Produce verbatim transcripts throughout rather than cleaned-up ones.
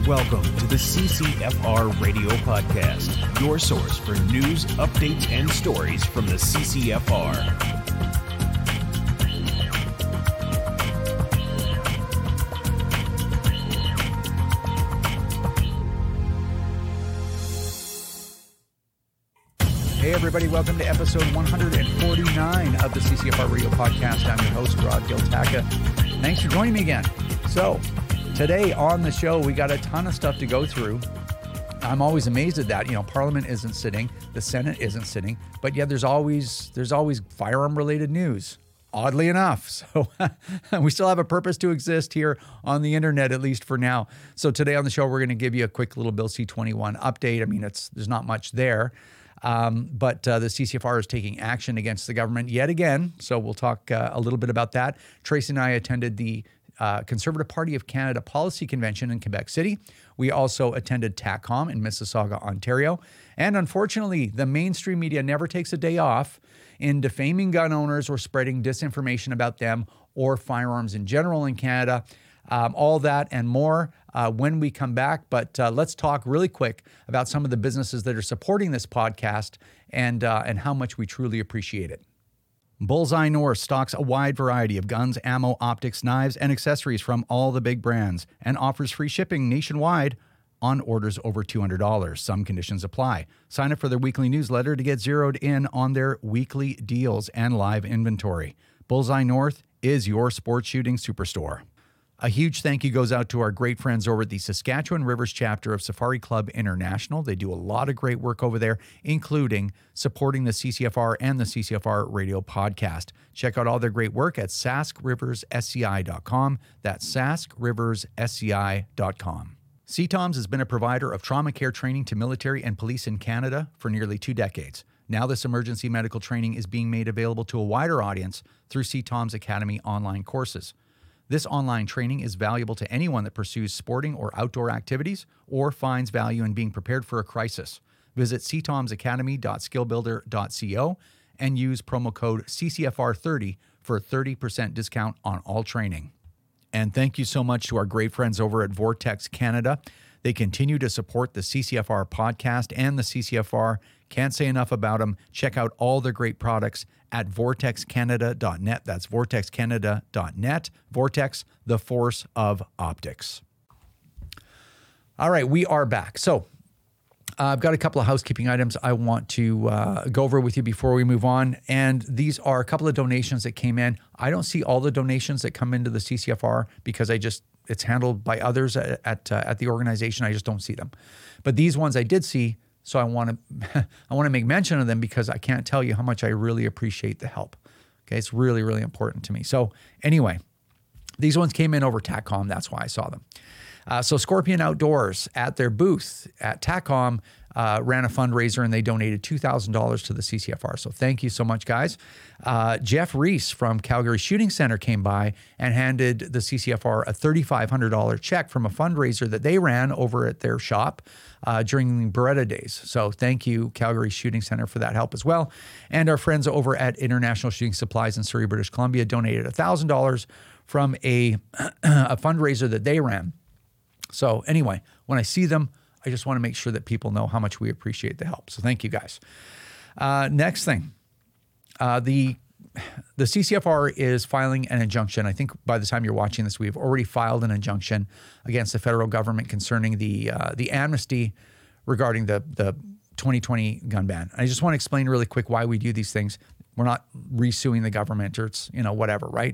Welcome to the C C F R Radio Podcast, your source for news, updates, and stories from the C C F R. Hey everybody, welcome to episode one forty-nine of the C C F R Radio Podcast. I'm your host, Rod Giltaca. Thanks for joining me again. So, today on the show, we got a ton of stuff to go through. I'm always amazed at that. You know, Parliament isn't sitting, the Senate isn't sitting, but yet there's always there's always firearm-related news, oddly enough. So we still have a purpose to exist here on the internet, at least for now. So today on the show, we're going to give you a quick little Bill C twenty-one update. I mean, it's there's not much there. Um, but uh, the C C F R is taking action against the government yet again. So we'll talk uh, a little bit about that. Tracy and I attended the uh, Conservative Party of Canada Policy Convention in Quebec City. We also attended TACCOM in Mississauga, Ontario. And unfortunately, the mainstream media never takes a day off in defaming gun owners or spreading disinformation about them or firearms in general in Canada. Um, all that and more uh, when we come back. But uh, let's talk really quick about some of the businesses that are supporting this podcast and uh, and how much we truly appreciate it. Bullseye North stocks a wide variety of guns, ammo, optics, knives, and accessories from all the big brands and offers free shipping nationwide on orders over two hundred dollars. Some conditions apply. Sign up for their weekly newsletter to get zeroed in on their weekly deals and live inventory. Bullseye North is your sports shooting superstore. A huge thank you goes out to our great friends over at the Saskatchewan Rivers chapter of Safari Club International. They do a lot of great work over there, including supporting the C C F R and the C C F R Radio Podcast. Check out all their great work at sask rivers s c i dot com. That's sask rivers s c i dot com. C TOMS has been a provider of trauma care training to military and police in Canada for nearly two decades. Now this emergency medical training is being made available to a wider audience through C TOMS Academy online courses. This online training is valuable to anyone that pursues sporting or outdoor activities or finds value in being prepared for a crisis. Visit c toms academy dot skill builder dot co and use promo code C C F R thirty for a thirty percent discount on all training. And thank you so much to our great friends over at Vortex Canada. They continue to support the C C F R podcast and the C C F R. Can't say enough about them. Check out all their great products at vortex canada dot net. That's vortex canada dot net. Vortex, the force of optics. All right, we are back. So uh, I've got a couple of housekeeping items I want to uh, go over with you before we move on. And these are a couple of donations that came in. I don't see all the donations that come into the C C F R because I just it's handled by others at at, uh, at the organization. I just don't see them. But these ones I did see. So I want to I want to make mention of them because I can't tell you how much I really appreciate the help. Okay, it's really, really important to me. So anyway, these ones came in over TACCOM. That's why I saw them. Uh, so Scorpion Outdoors at their booth at TACCOM uh, ran a fundraiser and they donated two thousand dollars to the C C F R. So thank you so much, guys. Uh, Jeff Reese from Calgary Shooting Center came by and handed the C C F R a three thousand five hundred dollars check from a fundraiser that they ran over at their shop uh, during Beretta days. So thank you, Calgary Shooting Center, for that help as well. And our friends over at International Shooting Supplies in Surrey, British Columbia donated one thousand dollars from a, a fundraiser that they ran. So anyway, when I see them, I just want to make sure that people know how much we appreciate the help. So thank you, guys. Uh, next thing, uh, the the C C F R is filing an injunction. I think by the time you're watching this, we've already filed an injunction against the federal government concerning the uh, the amnesty regarding the the twenty twenty gun ban. I just want to explain really quick why we do these things. We're not resuing the government or it's, you know, whatever, right?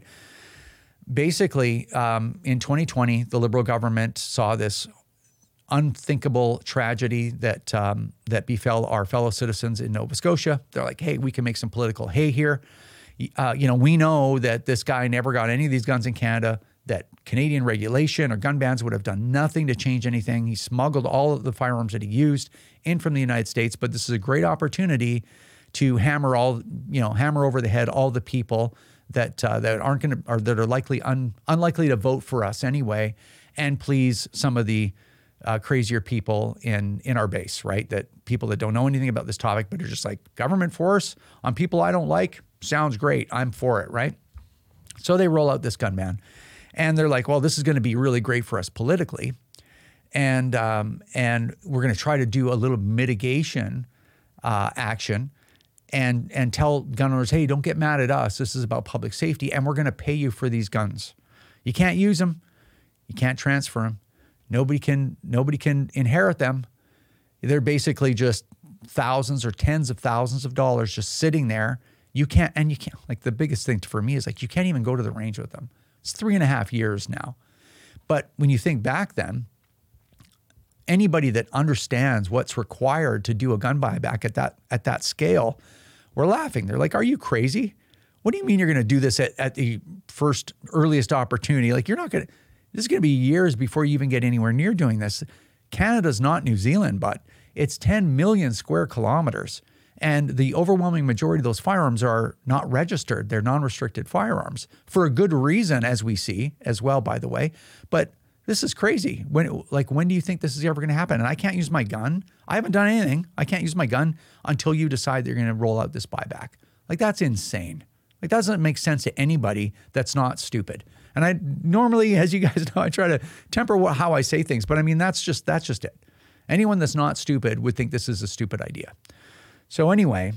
Basically, um, in twenty twenty, the Liberal government saw this unthinkable tragedy that um, that befell our fellow citizens in Nova Scotia. They're like, hey, we can make some political hay here. Uh, you know, we know that this guy never got any of these guns in Canada, that Canadian regulation or gun bans would have done nothing to change anything. He smuggled all of the firearms that he used in from the United States, but this is a great opportunity to hammer all, you know, hammer over the head all the people that uh, that aren't going to, or that are likely un, unlikely to vote for us anyway, and please some of the uh, crazier people in in our base, right? That people that don't know anything about this topic, but are just like, government force on people I don't like sounds great. I'm for it, right? So they roll out this gun ban, and they're like, well, this is going to be really great for us politically. And um, and we're going to try to do a little mitigation uh, action and and tell gun owners, hey, don't get mad at us. This is about public safety, and we're going to pay you for these guns. You can't use them. You can't transfer them. Nobody can nobody can inherit them. They're basically just thousands or tens of thousands of dollars just sitting there. You can't, and you can't, like the biggest thing for me is like you can't even go to the range with them. It's three and a half years now. But when you think back then, anybody that understands what's required to do a gun buyback at that at that scale, we're laughing. They're like, are you crazy? What do you mean you're going to do this at, at the first earliest opportunity? Like you're not going to, this is going to be years before you even get anywhere near doing this. Canada's not New Zealand, but it's ten million square kilometers. And the overwhelming majority of those firearms are not registered. They're non-restricted firearms for a good reason, as we see as well, by the way. But this is crazy. When, like, when do you think this is ever going to happen? And I can't use my gun. I haven't done anything. I can't use my gun until you decide they're going to roll out this buyback. Like, that's insane. Like, that doesn't make sense to anybody that's not stupid. And I normally, as you guys know, I try to temper what, how I say things. But I mean, that's just that's just it. Anyone that's not stupid would think this is a stupid idea. So anyway,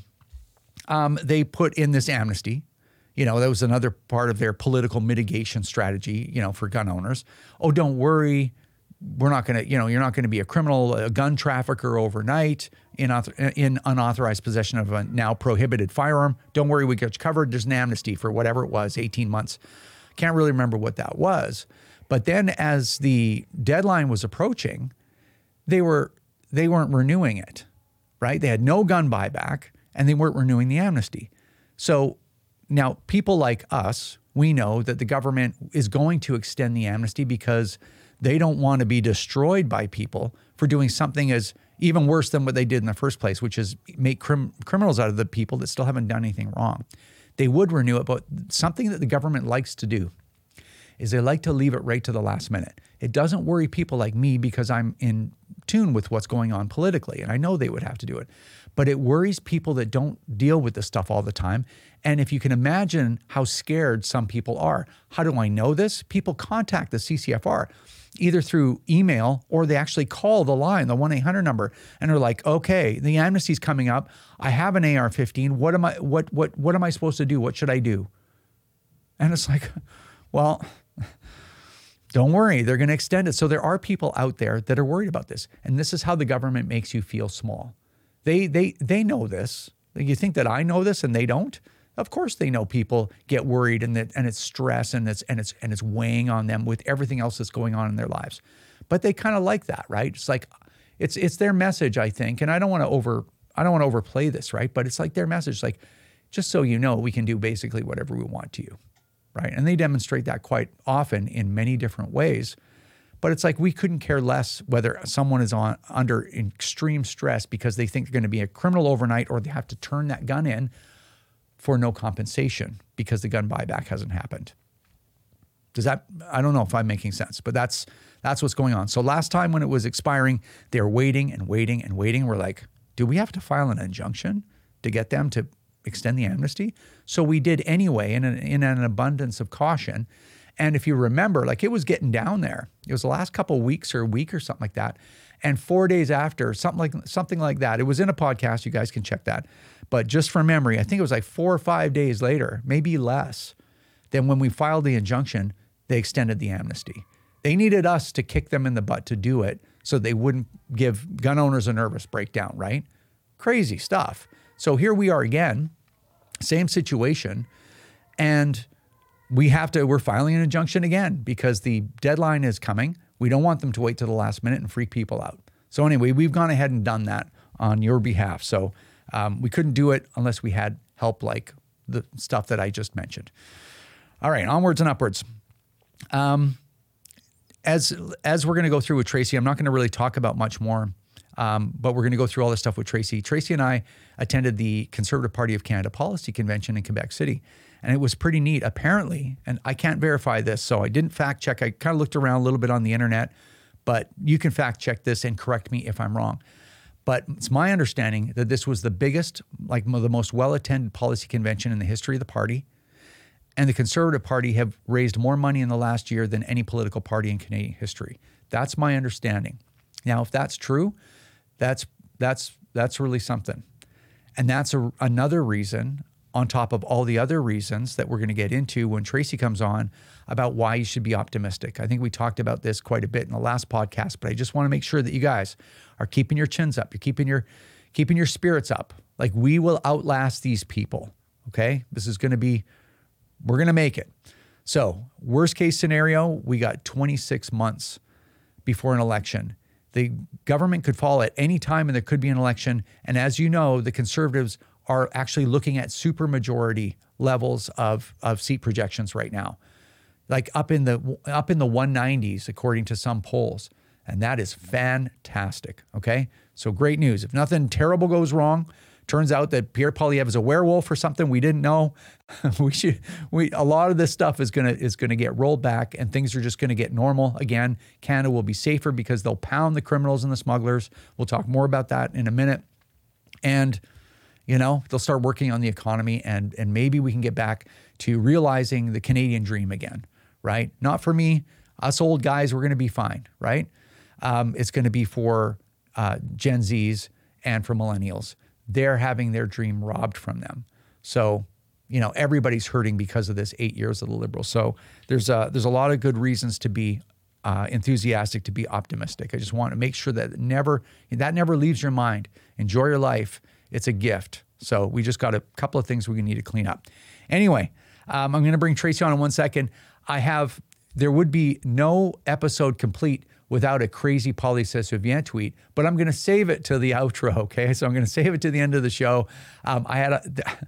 um, they put in this amnesty. You know, that was another part of their political mitigation strategy, you know, for gun owners. Oh, don't worry. We're not going to, you know, you're not going to be a criminal, a gun trafficker overnight in, in unauthorized possession of a now prohibited firearm. Don't worry, we got you covered. There's an amnesty for whatever it was, eighteen months. Can't really remember what that was. But then as the deadline was approaching, they, were, they weren't renewing it, right? They had no gun buyback and they weren't renewing the amnesty. So now, people like us, we know that the government is going to extend the amnesty because they don't want to be destroyed by people for doing something as even worse than what they did in the first place, which is make crim- criminals out of the people that still haven't done anything wrong. They would renew it, but something that the government likes to do is they like to leave it right to the last minute. It doesn't worry people like me because I'm in tune with what's going on politically, and I know they would have to do it. But it worries people that don't deal with this stuff all the time. And if you can imagine how scared some people are, how do I know this? People contact the C C F R either through email or they actually call the line, the one eight hundred number, and are like, okay, the amnesty's coming up. I have an A R fifteen. What am I, what, what, what am I supposed to do? What should I do? And it's like, well, don't worry, they're going to extend it. So there are people out there that are worried about this. And this is how the government makes you feel small. They they they know this. You think that I know this and they don't? Of course they know people get worried and that and it's stress and it's and it's and it's weighing on them with everything else that's going on in their lives. But they kind of like that, right? It's like it's it's their message, I think. And I don't want to over I don't want to overplay this, right? But it's like their message, like, just so you know, we can do basically whatever we want to you, right? And they demonstrate that quite often in many different ways. But it's like we couldn't care less whether someone is on under extreme stress because they think they're going to be a criminal overnight or they have to turn that gun in for no compensation because the gun buyback hasn't happened. Does that, I don't know if I'm making sense, but that's that's what's going on. So last time when it was expiring, they were waiting and waiting and waiting. We're like, do we have to file an injunction to get them to extend the amnesty? So we did anyway in an, in an abundance of caution. And if you remember, like it was getting down there. It was the last couple of weeks or a week or something like that. And four days after, something like something like that. It was in a podcast. You guys can check that. But just from memory, I think it was like four or five days later, maybe less, than when we filed the injunction, they extended the amnesty. They needed us to kick them in the butt to do it so they wouldn't give gun owners a nervous breakdown, right? Crazy stuff. So here we are again, same situation. And we have to, we're filing an injunction again because the deadline is coming. We don't want them to wait till the last minute and freak people out. So anyway, we've gone ahead and done that on your behalf. So um, we couldn't do it unless we had help like the stuff that I just mentioned. All right, onwards and upwards. Um, as, as we're going to go through with Tracy, I'm not going to really talk about much more, um, but we're going to go through all this stuff with Tracy. Tracy and I attended the Conservative Party of Canada Policy Convention in Quebec City. And it was pretty neat, apparently, and I can't verify this, so I didn't fact check. I kind of looked around a little bit on the internet, but you can fact check this and correct me if I'm wrong. But it's my understanding that this was the biggest, like the most well-attended policy convention in the history of the party. and the Conservative Party have raised more money in the last year than any political party in Canadian history. That's my understanding. Now, if that's true, that's that's that's really something. And that's a, another reason, on top of all the other reasons that we're going to get into when Tracy comes on, about why you should be optimistic. I think we talked about this quite a bit in the last podcast, but I just want to make sure that you guys are keeping your chins up. You're keeping your keeping your spirits up. Like, we will outlast these people, okay? This is going to be, we're going to make it. So, worst case scenario, we got twenty-six months before an election. The government could fall at any time and there could be an election. And as you know, the Conservatives are actually looking at supermajority levels of, of seat projections right now, like up in the up in the one nineties, according to some polls. And that is fantastic, okay? So great news. If nothing terrible goes wrong, turns out that Pierre Poilievre is a werewolf or something we didn't know, we should we a lot of this stuff is gonna is gonna get rolled back and things are just gonna get normal again. Canada will be safer because they'll pound the criminals and the smugglers. We'll talk more about that in a minute. And you know, they'll start working on the economy and and maybe we can get back to realizing the Canadian dream again, right? Not for me, us old guys, we're gonna be fine, right? Um, it's gonna be for uh, Gen Zs and for millennials. They're having their dream robbed from them. So, you know, everybody's hurting because of this eight years of the Liberals. So there's a, there's a lot of good reasons to be uh, enthusiastic, to be optimistic. I just want to make sure that never that never leaves your mind. Enjoy your life. It's a gift. So we just got a couple of things we need to clean up. Anyway, um, I'm going to bring Tracy on in one second. I have, there would be no episode complete without a crazy Polly Says Vivienne tweet, but I'm going to save it to the outro, okay? So I'm going to save it to the end of the show. Um, I had a,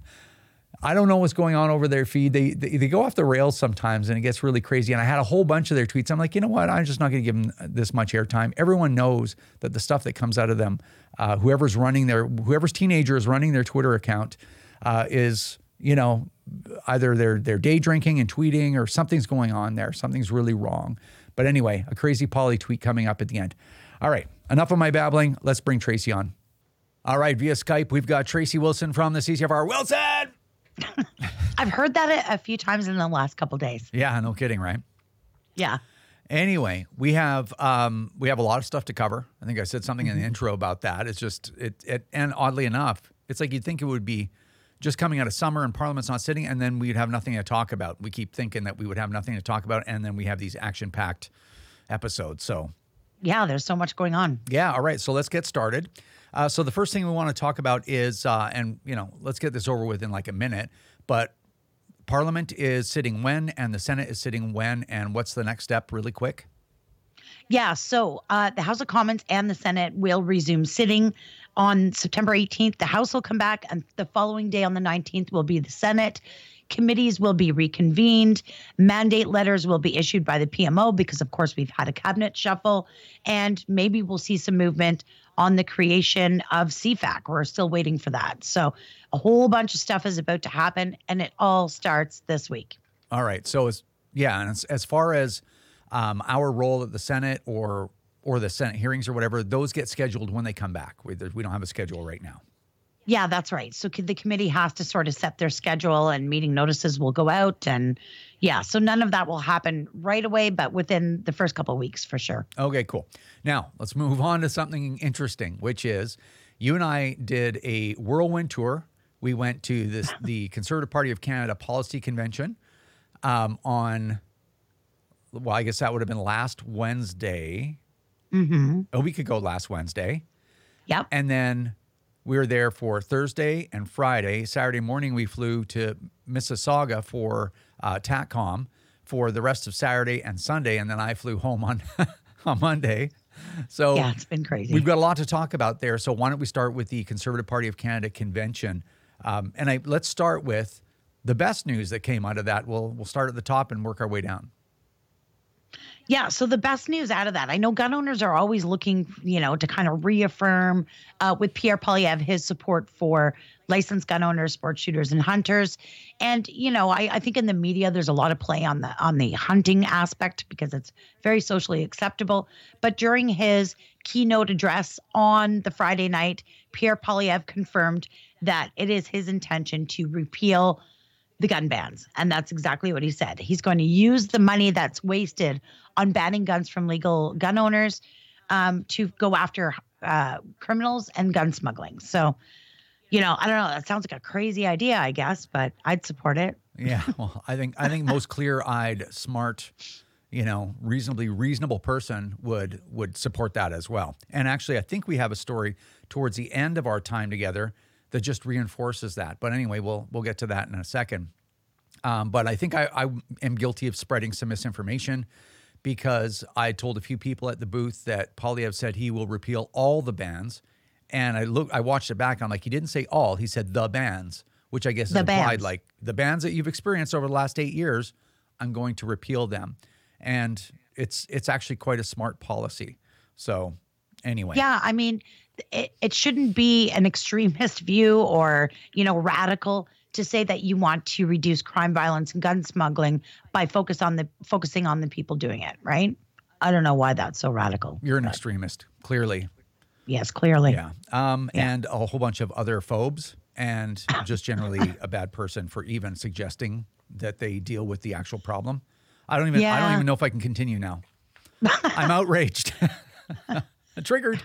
I don't know what's going on over their feed. They, they they go off the rails sometimes and it gets really crazy. And I had a whole bunch of their tweets. I'm like, you know what? I'm just not going to give them this much airtime. Everyone knows that the stuff that comes out of them, uh, whoever's running their, whoever's teenager is running their Twitter account uh, is, you know, either they're, they're day drinking and tweeting or something's going on there. Something's really wrong. But anyway, a crazy Polly tweet coming up at the end. All right, enough of my babbling. Let's bring Tracy on. All right, via Skype, we've got Tracy Wilson from the C C F R. Wilson! I've heard that a, a few times in the last couple of days. Yeah, no kidding, right? Yeah. Anyway, we have um, we have a lot of stuff to cover. I think I said something mm-hmm. in the intro about that. It's just, it, it and oddly enough, it's like you'd think it would be just coming out of summer and Parliament's not sitting, and then we'd have nothing to talk about. We keep thinking that we would have nothing to talk about, and then we have these action-packed episodes. So, yeah, there's so much going on. Yeah, all right. So let's get started. Uh, so the first thing we want to talk about is, uh, and you know, let's get this over with in like a minute. But Parliament is sitting when, and the Senate is sitting when, and what's the next step? Really quick. Yeah. So uh, the House of Commons and the Senate will resume sitting on September eighteenth. The House will come back, and the following day on the nineteenth will be the Senate. Committees will be reconvened. Mandate letters will be issued by the P M O because, of course, we've had a cabinet shuffle, and maybe we'll see some movement on the creation of C FAC. We're still waiting for that. So a whole bunch of stuff is about to happen, and it all starts this week. All right. So, as, yeah, and as, as far as um, our role at the Senate or or the Senate hearings or whatever, those get scheduled when they come back. We, we don't have a schedule right now. Yeah, that's right. So the committee has to sort of set their schedule, and meeting notices will go out. And yeah, so none of that will happen right away, but within the first couple of weeks for sure. Okay, cool. Now let's move on to something interesting, which is you and I did a whirlwind tour. We went to this the Conservative Party of Canada Policy Convention um, on, well, I guess that would have been last Wednesday. Mm-hmm. A week ago last Wednesday. Yep. And then we were there for Thursday and Friday. Saturday morning, we flew to Mississauga for uh, TACCOM for the rest of Saturday and Sunday, and then I flew home on on Monday. So yeah, it's been crazy. We've got a lot to talk about there. So why don't we start with the Conservative Party of Canada convention? Um, and I, let's start with the best news that came out of that. We'll we'll start at the top and work our way down. Yeah, so the best news out of that, I know gun owners are always looking, you know, to kind of reaffirm uh, with Pierre Poilievre his support for licensed gun owners, sports shooters, and hunters. And, you know, I, I think in the media there's a lot of play on the on the hunting aspect because it's very socially acceptable. But during his keynote address on the Friday night, Pierre Poilievre confirmed that it is his intention to repeal the gun bans. And that's exactly what he said. He's going to use the money that's wasted on banning guns from legal gun owners um, to go after uh, criminals and gun smuggling. So, you know, I don't know. That sounds like a crazy idea, I guess, but I'd support it. Yeah, well, I think I think most clear-eyed, smart, you know, reasonably reasonable person would would support that as well. And actually, I think we have a story towards the end of our time together that just reinforces that. But anyway, we'll we'll get to that in a second. Um, but I think I, I am guilty of spreading some misinformation because I told a few people at the booth that Poilievre said he will repeal all the bans. And I look, I watched it back. And I'm like, he didn't say all. He said the bans, which I guess is The implied bans. like the bans that you've experienced over the last eight years, I'm going to repeal them. And it's it's actually quite a smart policy. So anyway. Yeah, I mean, it, it shouldn't be an extremist view or, you know, radical to say that you want to reduce crime, violence, and gun smuggling by focus on the focusing on the people doing it, right? I don't know why that's so radical. You're an but extremist, clearly. Yes, clearly. Yeah. Um, Yeah. And a whole bunch of other phobes and just generally a bad person for even suggesting that they deal with the actual problem. I don't even I don't Yeah. even know if I can continue now. I'm outraged. Triggered.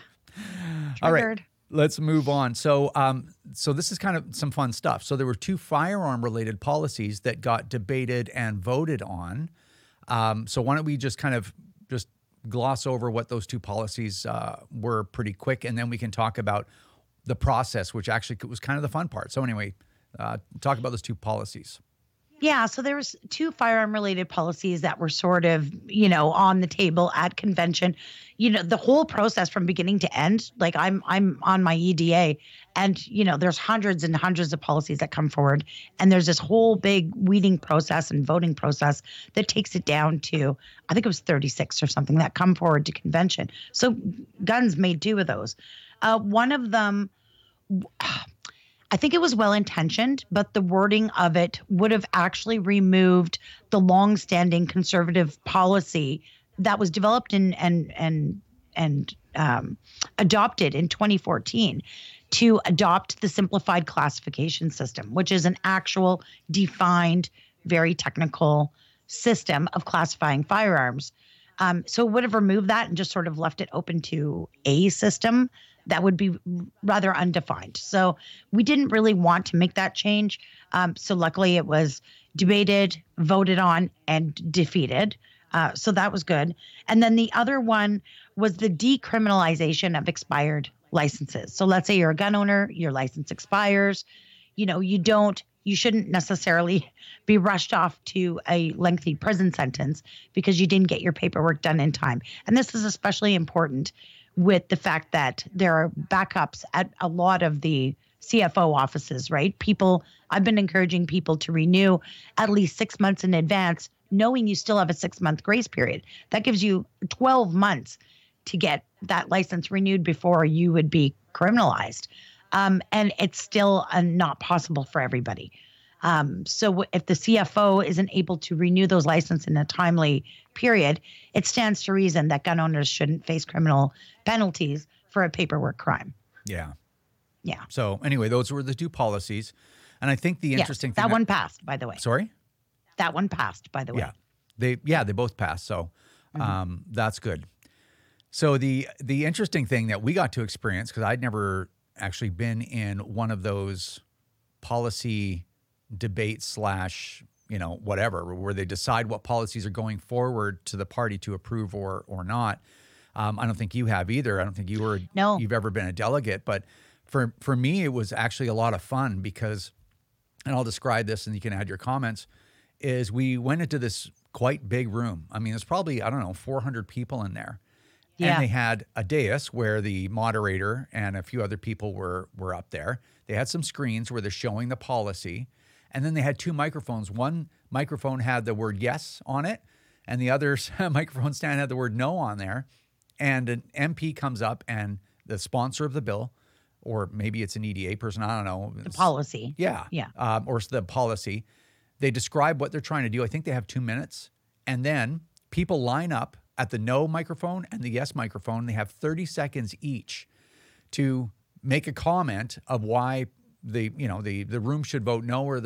All right. Triggered. Let's move on. So um, so this is kind of some fun stuff. So there were two firearm related policies that got debated and voted on. Um, so why don't we just kind of just gloss over what those two policies uh, were pretty quick, and then we can talk about the process, which actually was kind of the fun part. So anyway, uh, talk about those two policies. Yeah, so there was two firearm related policies that were sort of, you know, on the table at convention. You know, the whole process from beginning to end, like I'm I'm on my E D A and, you know, there's hundreds and hundreds of policies that come forward. And there's this whole big weeding process and voting process that takes it down to, I think it was thirty-six or something that come forward to convention. So guns made two of those. Uh, one of them, I think it was well-intentioned, but the wording of it would have actually removed the long-standing conservative policy that was developed and and and and um, adopted in twenty fourteen to adopt the simplified classification system, which is an actual defined, very technical system of classifying firearms. Um, so it would have removed that and just sort of left it open to a system that would be rather undefined. So we didn't really want to make that change. Um, so luckily it was debated, voted on, and defeated. Uh, so that was good. And then the other one was the decriminalization of expired licenses. So let's say you're a gun owner, your license expires. You know, you don't, you shouldn't necessarily be rushed off to a lengthy prison sentence because you didn't get your paperwork done in time. And this is especially important with the fact that there are backups at a lot of the C F O offices, right? People, I've been encouraging people to renew at least six months in advance, knowing you still have a six month grace period. That gives you twelve months to get that license renewed before you would be criminalized. Um, and it's still uh, not possible for everybody. Um, so if the C F O isn't able to renew those licenses in a timely period, it stands to reason that gun owners shouldn't face criminal penalties for a paperwork crime. Yeah. Yeah. So anyway, those were the two policies. And I think the interesting yes, thing that one passed, by the way. Sorry? That one passed, by the way. Yeah. They yeah, they both passed. So um, that's good. So the the interesting thing that we got to experience, because I'd never actually been in one of those policy debate slash, you know, whatever, where they decide what policies are going forward to the party to approve or or not. Um, I don't think you have either. I don't think you were No. you've ever been a delegate. But for for me, it was actually a lot of fun because, and I'll describe this and you can add your comments, is we went into this quite big room. I mean, there's probably, I don't know, four hundred people in there. Yeah. And they had a dais where the moderator and a few other people were were up there. They had some screens where they're showing the policy. And then they had two microphones. One microphone had the word yes on it, and the other microphone stand had the word no on there. And an M P comes up, and the sponsor of the bill, or maybe it's an E D A person, I don't know. The policy. Yeah. Yeah. Um, or the policy. They describe what they're trying to do. I think they have two minutes. And then people line up at the no microphone and the yes microphone. They have thirty seconds each to make a comment of why the, you know, the, the room should vote no or the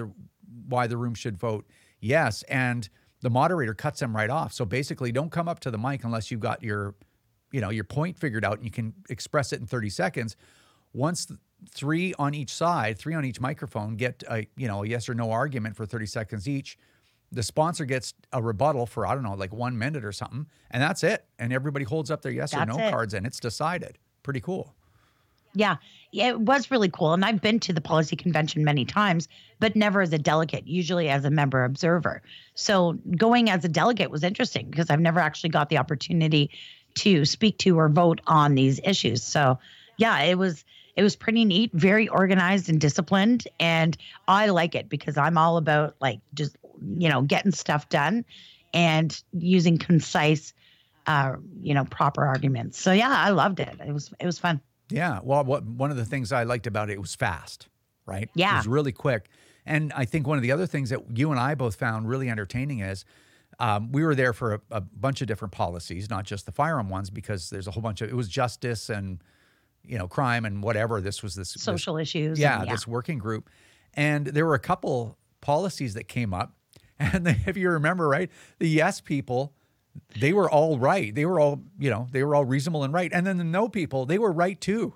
why the room should vote yes. And the moderator cuts them right off. So basically, don't come up to the mic unless you've got your, you know, your point figured out and you can express it in thirty seconds. Once th- three on each side, three on each microphone get a, you know, a yes or no argument for thirty seconds each, the sponsor gets a rebuttal for, I don't know, like one minute or something, and that's it. And everybody holds up their yes That's or no it. cards, and it's decided. Pretty cool. Yeah, yeah, it was really cool. And I've been to the policy convention many times, but never as a delegate, usually as a member observer. So going as a delegate was interesting because I've never actually got the opportunity to speak to or vote on these issues. So yeah, it was it was pretty neat, very organized and disciplined. And I like it because I'm all about like just, you know, getting stuff done and using concise, uh, you know, proper arguments. So yeah, I loved it. It was it was fun. Yeah. Well, what, one of the things I liked about it, it was fast, right? Yeah. It was really quick. And I think one of the other things that you and I both found really entertaining is um, we were there for a, a bunch of different policies, not just the firearm ones, because there's a whole bunch of, it was justice and, you know, crime and whatever. This was this Social this, issues. Yeah, and, yeah. this working group. And there were a couple policies that came up. And they, if you remember, right, the yes people, they were all right. They were all, you know, they were all reasonable and right. And then the no people, they were right too.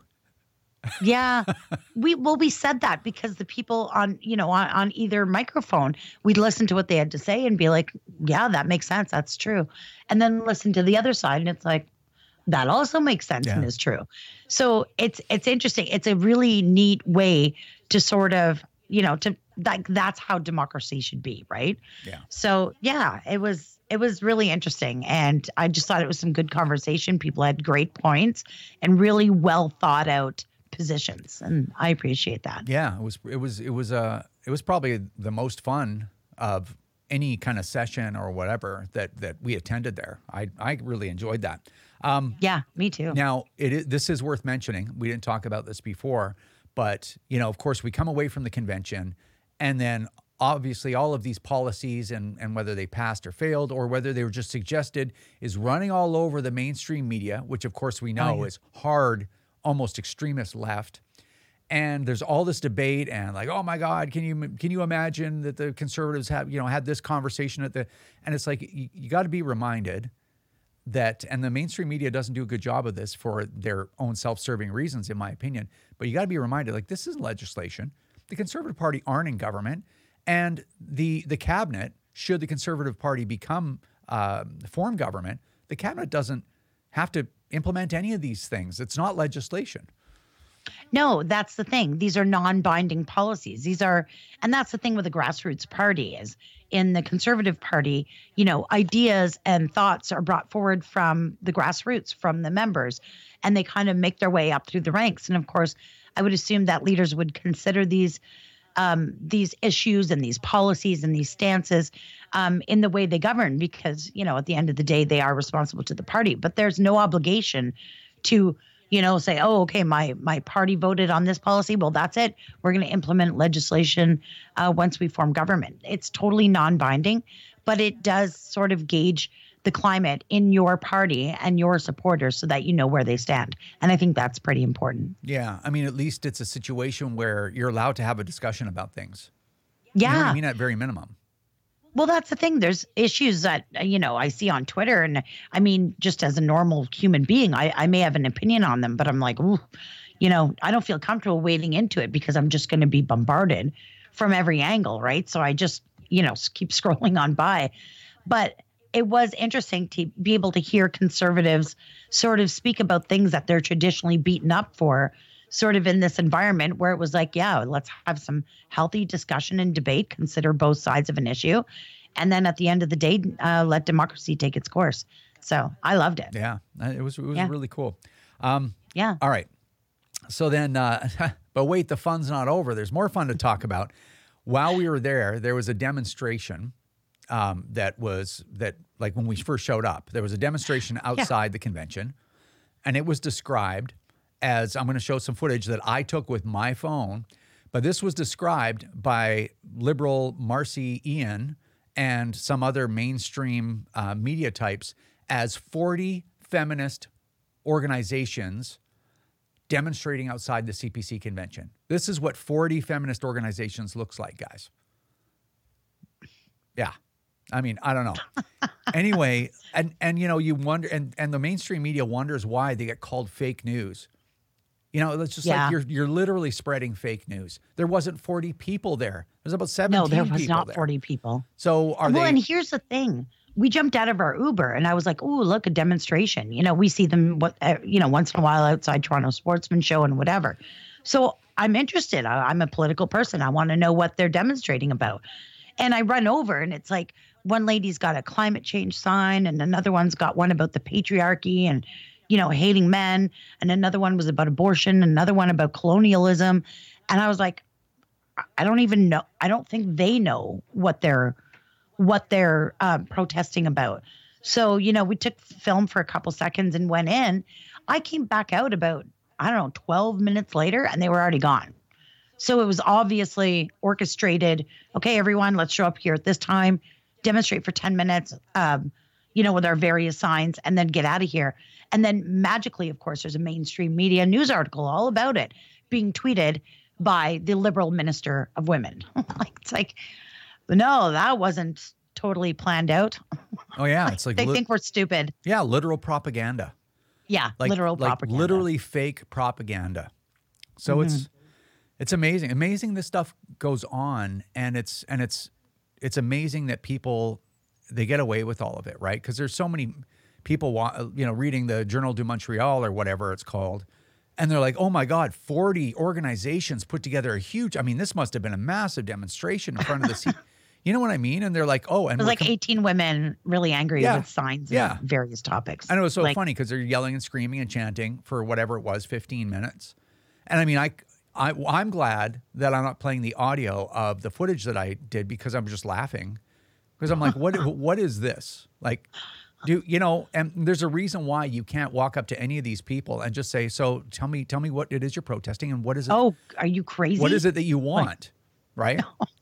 Yeah. We well, we said that because the people on, you know, on, on either microphone, we'd listen to what they had to say and be like, yeah, that makes sense. That's true. And then listen to the other side and it's like, that also makes sense Yeah. and is true. So it's it's interesting. It's a really neat way to sort of, you know, to like that's how democracy should be, right? Yeah. So yeah, it was it was really interesting. And I just thought it was some good conversation. People had great points and really well thought out positions. And I appreciate that. Yeah, it was it was it was uh it was probably the most fun of any kind of session or whatever that that we attended there. I I really enjoyed that. Um, Yeah, me too. Now, it is, this is worth mentioning. We didn't talk about this before, but you know, of course, we come away from the convention, and then obviously all of these policies and and whether they passed or failed, or whether they were just suggested, is running all over the mainstream media, which of course we know Oh, yeah. is hard, almost extremist left. And there's all this debate and like, oh my God, can you can you imagine that the conservatives have, you know, had this conversation at the, and it's like, you, you got to be reminded that, and the mainstream media doesn't do a good job of this for their own self-serving reasons, in my opinion, but you got to be reminded, like, this is legislation. The Conservative Party aren't in government, and the the cabinet, should the Conservative Party become, uh, form government, the cabinet doesn't have to implement any of these things. It's not legislation. No, that's the thing. These are non-binding policies. These are, and that's the thing with the grassroots party is in the Conservative Party, you know, ideas and thoughts are brought forward from the grassroots, from the members, and they kind of make their way up through the ranks. And of course, I would assume that leaders would consider these um, these issues and these policies and these stances um, in the way they govern, because, you know, at the end of the day, they are responsible to the party. But there's no obligation to, you know, say, oh, okay, my my party voted on this policy. Well, that's it. We're going to implement legislation uh, once we form government. It's totally non-binding, but it does sort of gauge the climate in your party and your supporters so that you know where they stand. And I think that's pretty important. Yeah. I mean, at least it's a situation where you're allowed to have a discussion about things. Yeah. You know what I mean? At very minimum. Well, that's the thing. There's issues that, uh, you know, I see on Twitter. And I mean, just as a normal human being, I, I may have an opinion on them, but I'm like, ooh, you know, I don't feel comfortable wading into it because I'm just going to be bombarded from every angle, right? So I just, you know, s- keep scrolling on by. But it was interesting to be able to hear conservatives sort of speak about things that they're traditionally beaten up for, sort of in this environment where it was like, yeah, let's have some healthy discussion and debate, consider both sides of an issue. And then at the end of the day, uh, let democracy take its course. So I loved it. Yeah. It was, it was Yeah. really cool. Um, Yeah. All right. So then, uh, but wait, the fun's not over. There's more fun to talk about. While we were there, there was a demonstration um, that was that like when we first showed up, there was a demonstration outside the convention, and it was described as, I'm going to show some footage that I took with my phone, but this was described by liberal Marcy Ian and some other mainstream uh, media types as forty feminist organizations demonstrating outside the C P C convention. This is what forty feminist organizations looks like, guys. Yeah. I mean, I don't know. Anyway, and, and, you know, you wonder, and, and the mainstream media wonders why they get called fake news. You know, it's just Yeah. like you're you're literally spreading fake news. There wasn't forty people there. There's about seventeen No, there people was not there. forty people. So are well, they? and here's the thing. We jumped out of our Uber and I was like, oh, look, a demonstration. You know, we see them, what uh, you know, once in a while outside Toronto Sportsman Show and whatever. So I'm interested. I, I'm a political person. I want to know what they're demonstrating about. And I run over and it's like one lady's got a climate change sign and another one's got one about the patriarchy and, you know, hating men. And another one was about abortion. Another one about colonialism. And I was like, I don't even know. I don't think they know what they're what they're uh, protesting about. So, you know, we took film for a couple seconds and went in. I came back out about, I don't know, twelve minutes later and they were already gone. So it was obviously orchestrated. Okay, everyone, let's show up here at this time, demonstrate for ten minutes, um, you know, with our various signs and then get out of here. And then magically, of course, there's a mainstream media news article all about it being tweeted by the Liberal Minister of Women. like It's like, no, that wasn't totally planned out. Oh, yeah. It's like they li- think we're stupid. Yeah, literal propaganda. Yeah, Like, literal like propaganda. literally fake propaganda. So Mm-hmm. it's it's amazing. Amazing this stuff goes on, and it's and it's it's amazing that people they get away with all of it, right? Because there's so many people, wa- you know, reading the Journal du Montreal or whatever it's called, and they're like, "Oh my God, forty organizations put together a huge. I mean, this must have been a massive demonstration in front of the C." You know what I mean? And they're like, "Oh," and It was we're like com- eighteen women really angry Yeah. with signs Yeah. and various topics. I know, it's so like, funny because they're yelling and screaming and chanting for whatever it was, fifteen minutes. And I mean, I, I, I'm glad that I'm not playing the audio of the footage that I did because I'm just laughing. Because I'm like, what, what is this? Like, do you know, and there's a reason why you can't walk up to any of these people and just say, so tell me, tell me what it is you're protesting and what is it? Oh, are you crazy? What is it that you want? Right?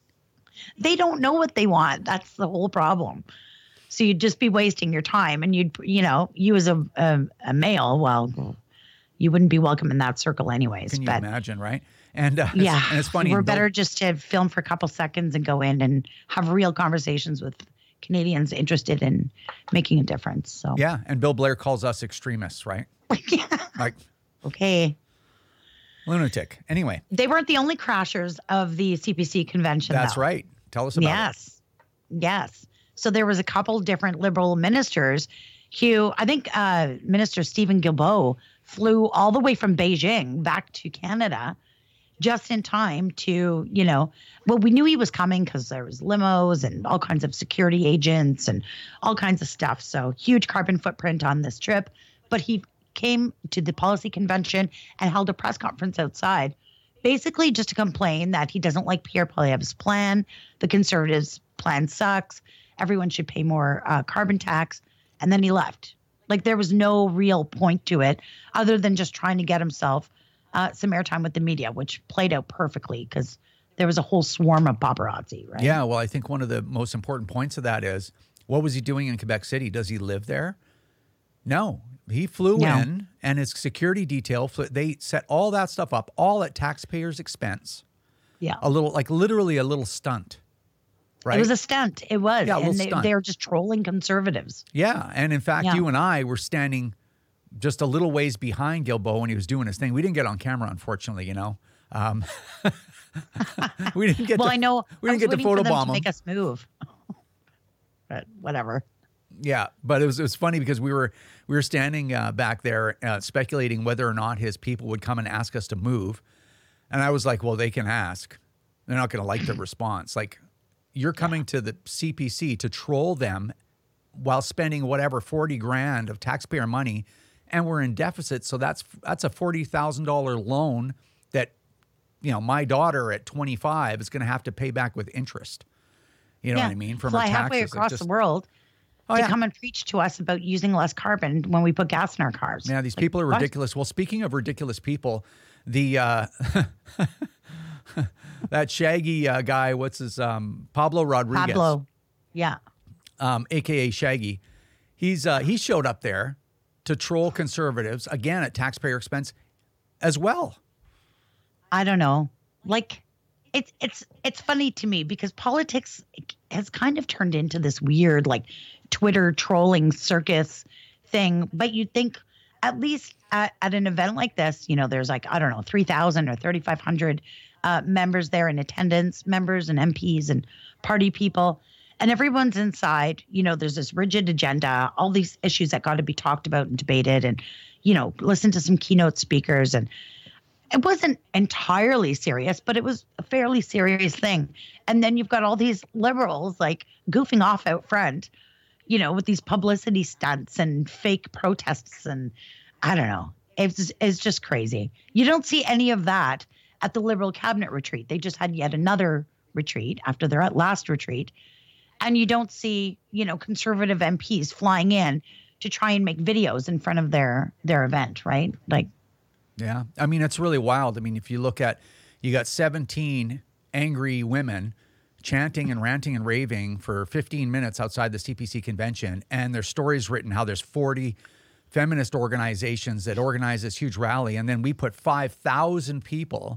They don't know what they want. That's the whole problem. So you'd just be wasting your time, and you'd, you know, you as a a, a male, well, you wouldn't be welcome in that circle anyways. Can you but imagine, right? And uh, yeah, it's, and it's funny. We're Bill- better just to film for a couple seconds and go in and have real conversations with Canadians interested in making a difference. So Yeah, and Bill Blair calls us extremists, right? yeah. Like Okay. lunatic. Anyway, They weren't the only crashers of the C P C convention. that's though. right. Tell us about it. Yes. Yes. So there was a couple different Liberal ministers who, I think uh, Minister Stephen Guilbeault flew all the way from Beijing back to Canada just in time to, you know, well, we knew he was coming because there was limos and all kinds of security agents and all kinds of stuff. So huge carbon footprint on this trip. But he came to the policy convention and held a press conference outside, basically just to complain that he doesn't like Pierre Poilievre's plan. The Conservatives' plan sucks. Everyone should pay more uh, carbon tax. And then he left. Like there was no real point to it other than just trying to get himself uh, some airtime with the media, which played out perfectly because there was a whole swarm of paparazzi, right? Yeah, well, I think one of the most important points of that is, what was he doing in Quebec City? Does he live there? No. He flew No. in, and his security detail, flew, they set all that stuff up, all at taxpayers' expense. Yeah. A little, like literally a little stunt, right? It was a stunt. It was. Yeah, a little and they, stunt. they were just trolling conservatives. Yeah, and in fact, Yeah. you and I were standing just a little ways behind Guilbeault when he was doing his thing. We didn't get on camera, unfortunately, you know. Um, we didn't get Well, to, I know. we I didn't was get to waiting for them photobomb to him. make us move. But whatever. Yeah, but it was it was funny because we were we were standing uh, back there uh, speculating whether or not his people would come and ask us to move, and I was like, well, they can ask. They're not going to like the response. Like, you're coming to the C P C to troll them while spending whatever forty grand of taxpayer money, and we're in deficit. So that's that's a forty thousand dollar loan that, you know, my daughter at twenty-five is going to have to pay back with interest. You know yeah. what I mean? From Fly her halfway taxes. It across just- the world Oh, to yeah. come and preach to us about using less carbon when we put gas in our cars. Yeah, these Like, people are what? ridiculous. Well, speaking of ridiculous people, the uh, that Shaggy uh, guy, what's his um, Pablo Rodriguez, Pablo. Yeah. um, aka Shaggy, he's uh, he showed up there to troll conservatives again at taxpayer expense as well. I don't know. Like, it's it's it's funny to me because politics has kind of turned into this weird like Twitter trolling circus thing. But you'd think at least at, at an event like this, you know, there's like, I don't know, three thousand or thirty-five hundred uh, members there in attendance, members and M Ps and party people. And everyone's inside, you know, there's this rigid agenda, all these issues that got to be talked about and debated and, you know, listen to some keynote speakers. And it wasn't entirely serious, but it was a fairly serious thing. And then you've got all these liberals like goofing off out front, you know, with these publicity stunts and fake protests. And I don't know, it's, it's just crazy. You don't see any of that at the Liberal cabinet retreat. They just had yet another retreat after their last retreat. And you don't see, you know, conservative M Ps flying in to try and make videos in front of their their event, right? Like, yeah, I mean, it's really wild. I mean, if you look at, you got seventeen angry women chanting and ranting and raving for fifteen minutes outside the C P C convention, and there's stories written how there's forty feminist organizations that organize this huge rally, and then we put five thousand people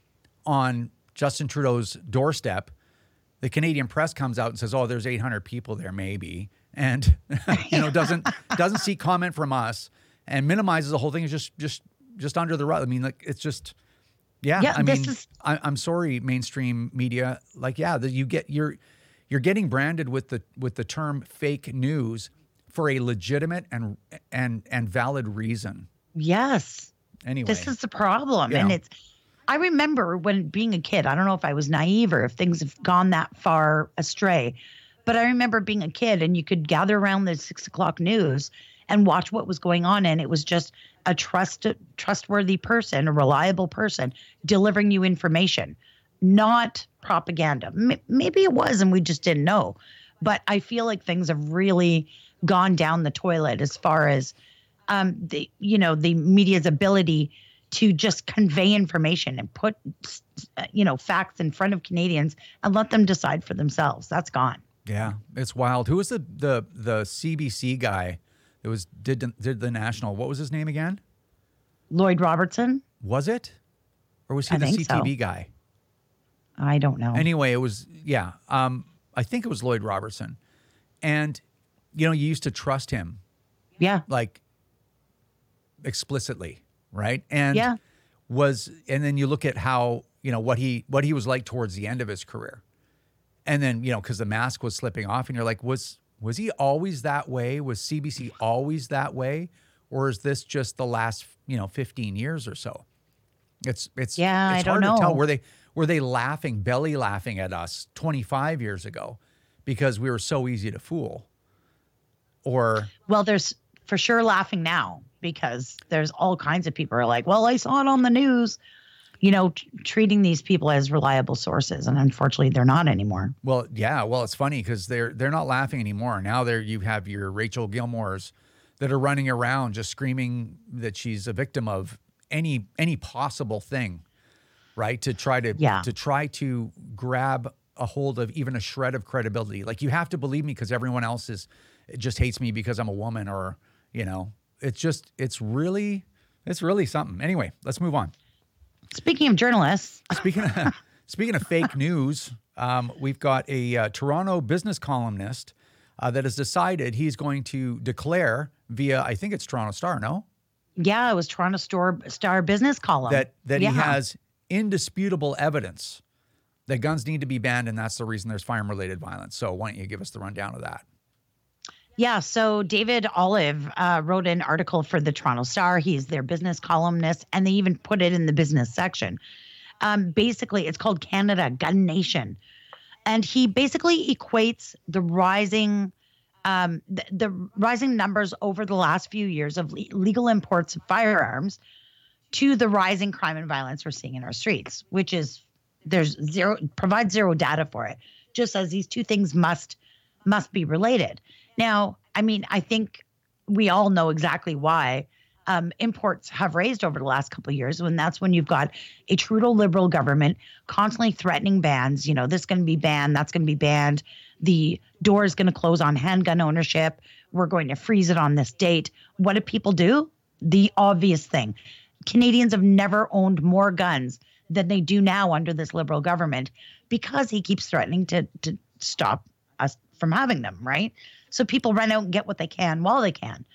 on Justin Trudeau's doorstep. The Canadian press comes out and says, "Oh, there's eight hundred people there, maybe," and you know doesn't doesn't seek comment from us and minimizes the whole thing. Is just just just under the rug. I mean, like it's just, yeah. yeah I this mean, is- I, I'm sorry, mainstream media. Like, yeah, that you get you're you're getting branded with the with the term fake news for a legitimate and and and valid reason. Yes. Anyway, This is the problem. Yeah. And it's, I remember when being a kid, I don't know if I was naive or if things have gone that far astray, but I remember being a kid and you could gather around the six o'clock news and watch what was going on. And it was just a trust, trustworthy person, a reliable person delivering you information, not propaganda. M- maybe it was, and we just didn't know. But I feel like things have really gone down the toilet as far as um, the, you know, the media's ability to just convey information and put, you know, facts in front of Canadians and let them decide for themselves. That's gone. yeah, it's wild. Who was the the the C B C guy that was did did the national? What was his name again? Lloyd Robertson? Was it, or was he I the think C T V so. guy? I don't know. Anyway, it was, yeah, um, I think it was Lloyd Robertson. And, you know, you used to trust him, yeah. like, explicitly, right? And Yeah. was, and then you look at how, you know, what he, what he was like towards the end of his career. And then, you know, because the mask was slipping off and you're like, was, was he always that way? Was C B C always that way? Or is this just the last, you know, fifteen years or so? It's, it's, Yeah, it's I don't hard to tell. know. Were they, Were they laughing, belly laughing at us twenty-five years ago because we were so easy to fool? Or, Well, there's for sure laughing now because there's all kinds of people who are like, well, I saw it on the news, you know, t- treating these people as reliable sources. And unfortunately, they're not anymore. well, yeah, well, it's funny because they're they're not laughing anymore. Now there you have your Rachel Gilmores that are running around just screaming that she's a victim of any any possible thing, right? To try to Yeah. to try to grab a hold of even a shred of credibility. Like, you have to believe me because everyone else is it just hates me because I'm a woman, or, you know, it's just it's really it's really something. Anyway, let's move on. Speaking of journalists, Speaking of, speaking of fake news, um, we've got a uh, Toronto business columnist uh, that has decided he's going to declare via, I think it's Toronto Star, no? yeah, it was Toronto Star, Star business column. That that yeah. he has indisputable evidence that guns need to be banned, and that's the reason there's firearm-related violence. So why don't you give us the rundown of that? Yeah, so David Olive uh, wrote an article for the Toronto Star. He's their business columnist, and they even put it in the business section. Um, basically, it's called Canada Gun Nation. And he basically equates the rising um, the, the rising numbers over the last few years of le- legal imports of firearms to the rising crime and violence we're seeing in our streets, which is there's zero provides zero data for it. Just as these two things must must be related. Now, I mean, I think we all know exactly why um, imports have raised over the last couple of years, when that's when you've got a Trudeau Liberal government constantly threatening bans. You know, this is going to be banned, that's going to be banned. The door is going to close on handgun ownership. We're going to freeze it on this date. What do people do? The obvious thing. Canadians have never owned more guns than they do now under this Liberal government because he keeps threatening to to stop us from having them, right? So people run out and get what they can while they can.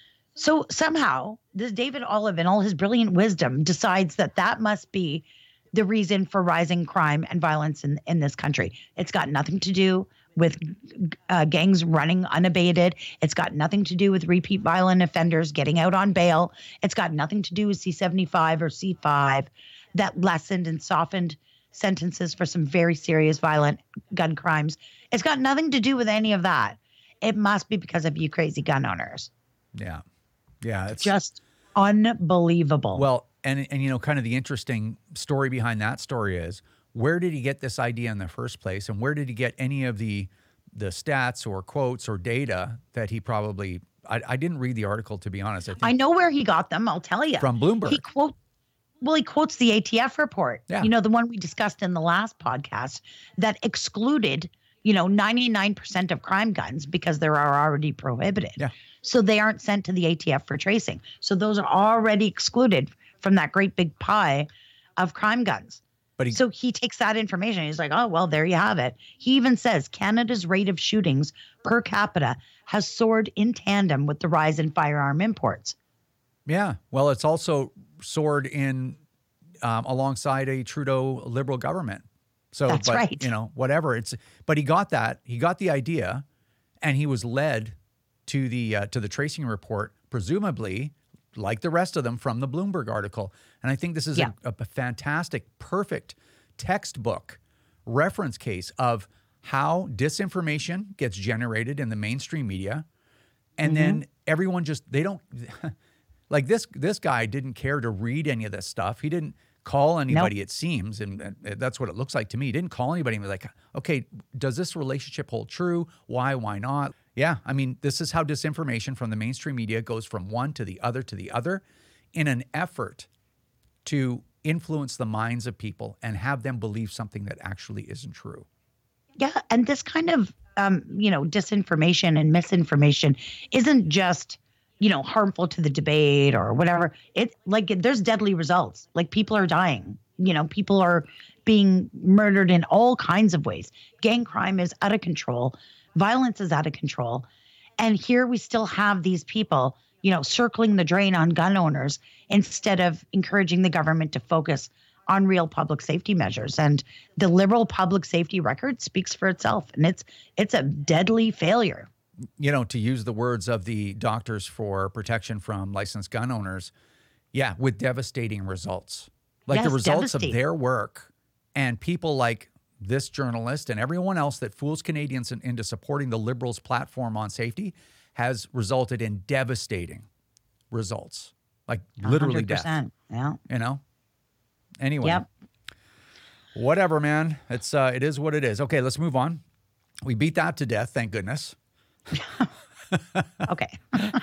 So somehow this David Olive, in all his brilliant wisdom, decides that that must be the reason for rising crime and violence in, in this country. It's got nothing to do with uh, gangs running unabated. It's got nothing to do with repeat violent offenders getting out on bail. It's got nothing to do with C seventy-five or C five that lessened and softened sentences for some very serious violent gun crimes. It's got nothing to do with any of that. It must be because of you crazy gun owners. Yeah. Yeah. It's just unbelievable. Well, and, and, you know, kind of the interesting story behind that story is, where did he get this idea in the first place? And where did he get any of the the stats or quotes or data that he probably, I, I didn't read the article, to be honest. I, think I know where he got them. I'll tell you. From Bloomberg. He quote, well, he quotes the A T F report, yeah. you know, the one we discussed in the last podcast that excluded, you know, ninety-nine percent of crime guns because they are already prohibited. Yeah. So they aren't sent to the A T F for tracing. So those are already excluded from that great big pie of crime guns. But he, so he takes that information. And he's like, oh, well, there you have it. He even says Canada's rate of shootings per capita has soared in tandem with the rise in firearm imports. Yeah. Well, it's also soared in um, alongside a Trudeau Liberal government. So, That's but, right. you know, whatever. It's, but he got that. He got the idea, and he was led to the uh, to the tracing report, presumably, like the rest of them, from the Bloomberg article. And I think this is yeah. a, a fantastic, perfect textbook reference case of how disinformation gets generated in the mainstream media. And mm-hmm. then everyone just, they don't, like this this guy didn't care to read any of this stuff. He didn't call anybody, nope. it seems, and, and that's what it looks like to me. He didn't call anybody and be like, okay, does this relationship hold true? Why, why not? Yeah, I mean, this is how disinformation from the mainstream media goes from one to the other to the other in an effort to influence the minds of people and have them believe something that actually isn't true. Yeah, and this kind of, um, you know, disinformation and misinformation isn't just, you know, harmful to the debate or whatever. It's like there's deadly results. Like people are dying. You know, people are being murdered in all kinds of ways. Gang crime is out of control. Violence is out of control. And here we still have these people, you know, circling the drain on gun owners instead of encouraging the government to focus on real public safety measures. And the Liberal public safety record speaks for itself. And it's it's a deadly failure. You know, to use the words of the Doctors for Protection from Licensed Gun Owners, yeah, with devastating results. Like yes, the results of their work, and people like this journalist and everyone else that fools Canadians in, into supporting the Liberals' platform on safety has resulted in devastating results. Like literally one hundred percent, death. Yeah. You know? Anyway. Yep. Whatever, man. It's uh, it is what it is. Okay, let's move on. We beat that to death, thank goodness. Okay.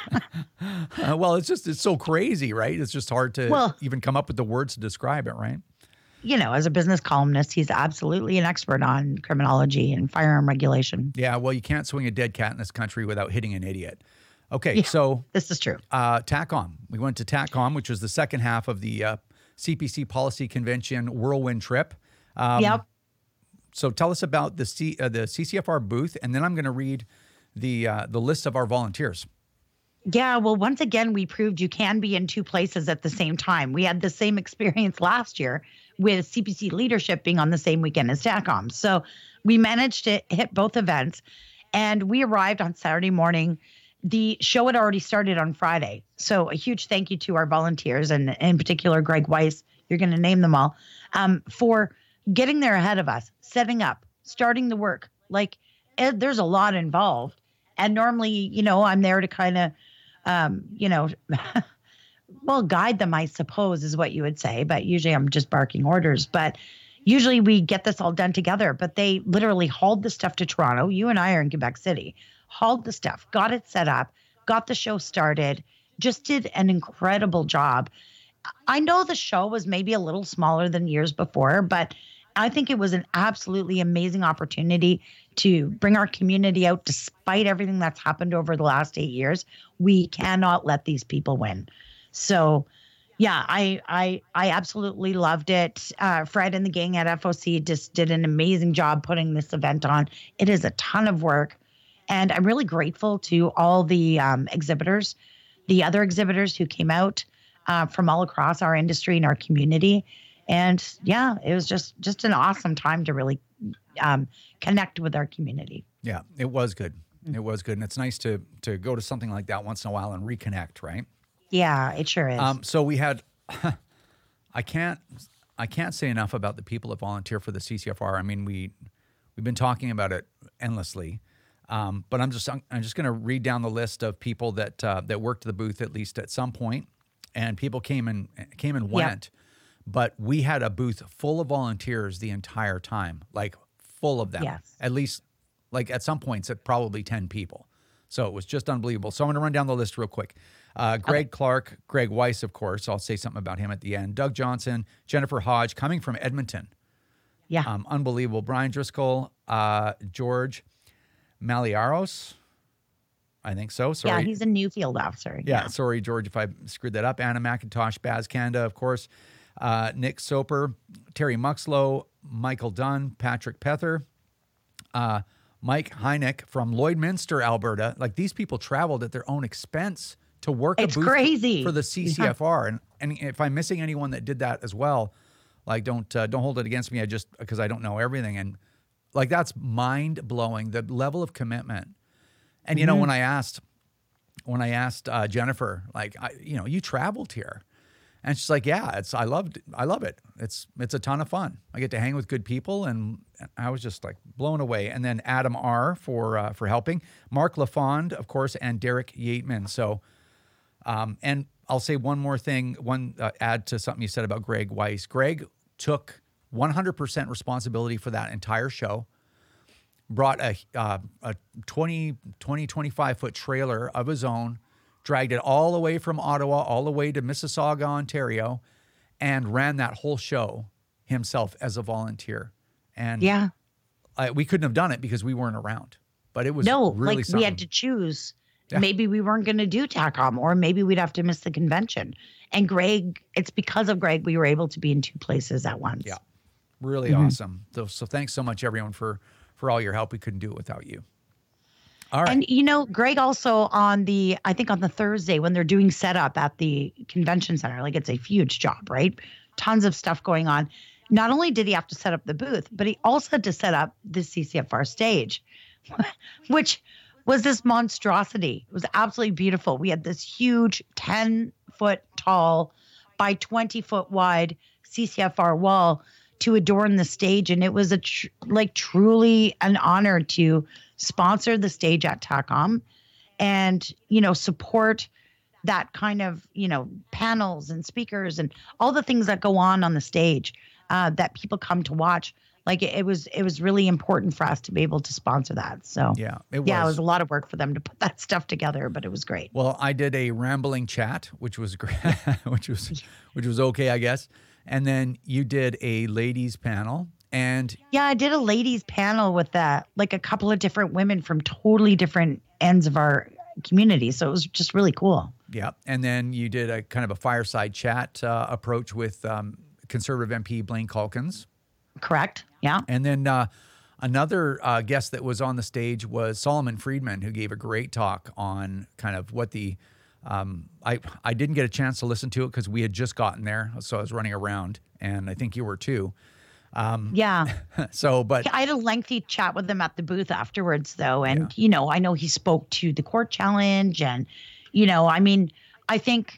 uh, well, it's just, it's so crazy, right? It's just hard to well, even come up with the words to describe it, right? You know, as a business columnist, he's absolutely an expert on criminology and firearm regulation. Yeah, well, you can't swing a dead cat in this country without hitting an idiot. Okay, yeah, so this is true. Uh, TACOM. We went to TACOM, which was the second half of the uh, C P C Policy Convention whirlwind trip. Um, yep. So tell us about the C, uh, the C C F R booth, and then I'm going to read the uh, the list of our volunteers. Yeah, well, once again, we proved you can be in two places at the same time. We had the same experience last year with C P C leadership being on the same weekend as TACOM. So we managed to hit both events, and we arrived on Saturday morning. The show had already started on Friday. So a huge thank you to our volunteers, and in particular, Greg Weiss, you're going to name them all, um, for getting there ahead of us, setting up, starting the work. Like, it, there's a lot involved. And normally, you know, I'm there to kind of, um, you know, well, guide them, I suppose, is what you would say. But usually I'm just barking orders. But usually we get this all done together. But they literally hauled the stuff to Toronto. You and I are in Quebec City. Hauled the stuff, got it set up, got the show started, just did an incredible job. I know the show was maybe a little smaller than years before, but I think it was an absolutely amazing opportunity to bring our community out despite everything that's happened over the last eight years. We cannot let these people win. So, Yeah, I I I absolutely loved it. Uh, Fred and the gang at F O C just did an amazing job putting this event on. It is a ton of work, and I'm really grateful to all the um, exhibitors, the other exhibitors who came out uh, from all across our industry and our community. And yeah, it was just just an awesome time to really um, connect with our community. Yeah, it was good. It was good, and it's nice to to go to something like that once in a while and reconnect, right? Yeah, it sure is. Um, so we had, I can't, I can't say enough about the people that volunteer for the C C F R. I mean, we, we've been talking about it endlessly, um, but I'm just, I'm, I'm just going to read down the list of people that uh, that worked the booth at least at some point, and people came and came and went, yep. But we had a booth full of volunteers the entire time, like full of them. Yes. At least, like at some points, at probably ten people. So it was just unbelievable. So I'm going to run down the list real quick. Uh, Greg okay. Clark, Greg Weiss, of course. I'll say something about him at the end. Doug Johnson, Jennifer Hodge, coming from Edmonton. Yeah. Um, unbelievable. Brian Driscoll, uh, George Maliaros. I think so. Sorry. Yeah, he's a new field officer. Yeah, yeah. Sorry, George, if I screwed that up. Anna McIntosh, Baz Kanda, of course. Uh, Nick Soper, Terry Muxlow, Michael Dunn, Patrick Pether, uh, Mike Heineck from Lloydminster, Alberta. Like, these people traveled at their own expense to work it's a booth crazy. for the C C F R. Yeah. And, and if I'm missing anyone that did that as well, like, don't uh, don't hold it against me. I just, because I don't know everything. And like, that's mind blowing, the level of commitment. And, you mm-hmm. know, when I asked, when I asked uh, Jennifer, like, I, you know, you traveled here. And she's like, yeah, it's, I loved, I love it. It's, it's a ton of fun. I get to hang with good people, and I was just like blown away. And then Adam R. for, uh, for helping, Mark LaFond, of course, and Derek Yateman. So, um, and I'll say one more thing, one uh, add to something you said about Greg Weiss. Greg took one hundred percent responsibility for that entire show, brought a, uh, a twenty, twenty, twenty-five foot trailer of his own, dragged it all the way from Ottawa, all the way to Mississauga, Ontario, and ran that whole show himself as a volunteer. And yeah, I, we couldn't have done it because we weren't around. But it was no, really like something. We had to choose. Yeah. Maybe we weren't going to do TACOM, or maybe we'd have to miss the convention. And Greg, it's because of Greg we were able to be in two places at once. Yeah, really mm-hmm. awesome. So, so thanks so much, everyone, for for all your help. We couldn't do it without you. All right. And, you know, Greg also on the, I think on the Thursday when they're doing setup at the convention center, like, it's a huge job, right? Tons of stuff going on. Not only did he have to set up the booth, but he also had to set up the C C F R stage, which was this monstrosity. It was absolutely beautiful. We had this huge ten foot tall by twenty foot wide C C F R wall to adorn the stage. And it was a tr- like truly an honor to sponsor the stage at TACOM and, you know, support that kind of, you know, panels and speakers and all the things that go on on the stage uh, that people come to watch. Like, it, it was, it was really important for us to be able to sponsor that. So yeah, it was. yeah, it was a lot of work for them to put that stuff together, but it was great. Well, I did a rambling chat, which was great, which was, which was okay, I guess. And then you did a ladies panel. And yeah, I did a ladies panel with that, like a couple of different women from totally different ends of our community. So it was just really cool. Yeah. And then you did a kind of a fireside chat uh, approach with um, Conservative M P Blaine Calkins. Correct. Yeah. And then uh, another uh, guest that was on the stage was Solomon Friedman, who gave a great talk on kind of what the, um, I, I didn't get a chance to listen to it because we had just gotten there. So I was running around, and I think you were too. Um, yeah. So, but I had a lengthy chat with him at the booth afterwards, though. And, yeah. you know, I know he spoke to the court challenge. And, you know, I mean, I think,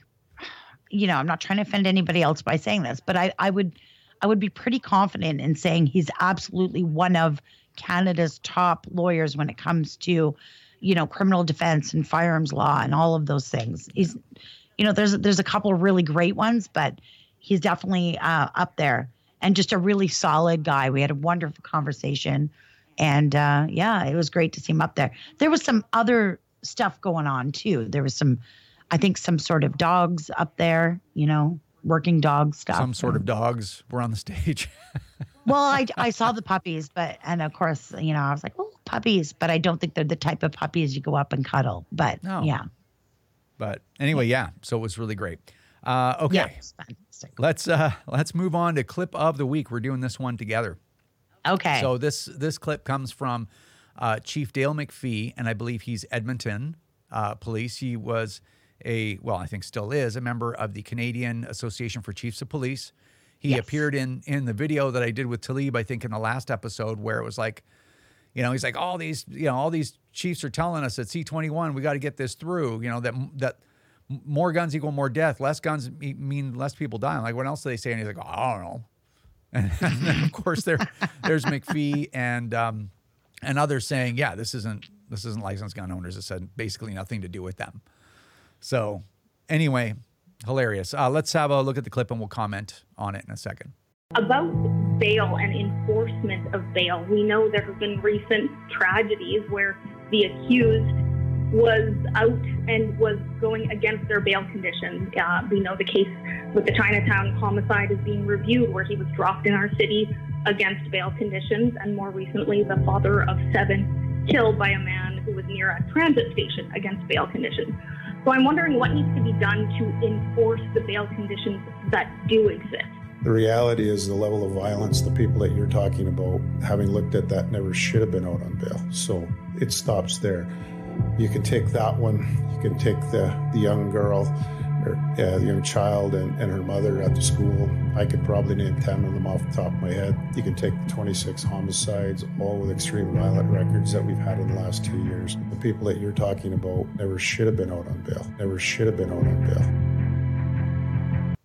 you know, I'm not trying to offend anybody else by saying this, but I, I would I would be pretty confident in saying he's absolutely one of Canada's top lawyers when it comes to, you know, criminal defense and firearms law and all of those things. He's, you know, there's there's a couple of really great ones, but he's definitely uh, up there. And just a really solid guy. We had a wonderful conversation. And uh, yeah, it was great to see him up there. There was some other stuff going on too. There was some, I think some sort of dogs up there, you know, working dog stuff. Some sort of dogs were on the stage. Well, I, I saw the puppies, but, and of course, you know, I was like, oh, puppies. But I don't think they're the type of puppies you go up and cuddle. But no. yeah. But anyway, yeah. So it was really great. Uh, okay. Yeah, it's fantastic. Let's uh, let's move on to clip of the week. We're doing this one together. Okay. So this this clip comes from uh, Chief Dale McPhee, and I believe he's Edmonton uh, Police. He was a, well, I think still is, a member of the Canadian Association for Chiefs of Police. He Yes. appeared in in the video that I did with Talib, I think in the last episode, where it was like, you know, he's like, all these, you know, all these chiefs are telling us at C twenty-one, we got to get this through, you know, that that more guns equal more death, less guns mean less people die. I'm like, what else do they say? And he's like, oh, I don't know. And then, of course, there there's McPhee and um, and others saying, yeah, this isn't this isn't licensed gun owners. It said basically nothing to do with them. So anyway, hilarious. Uh, let's have a look at the clip and we'll comment on it in a second. About bail and enforcement of bail, we know there have been recent tragedies where the accused was out and was going against their bail conditions. Uh, we know the case with the Chinatown homicide is being reviewed, where he was dropped in our city against bail conditions, and more recently, the father of seven killed by a man who was near a transit station against bail conditions. So I'm wondering what needs to be done to enforce the bail conditions that do exist. The reality is the level of violence, the people that you're talking about, having looked at that, never should have been out on bail. So it stops there. You can take that one, you can take the, the young girl, or uh, the young child and, and her mother at the school. I could probably name ten of them off the top of my head. You can take the twenty-six homicides, all with extreme violent records that we've had in the last two years. The people that you're talking about never should have been out on bail, never should have been out on bail.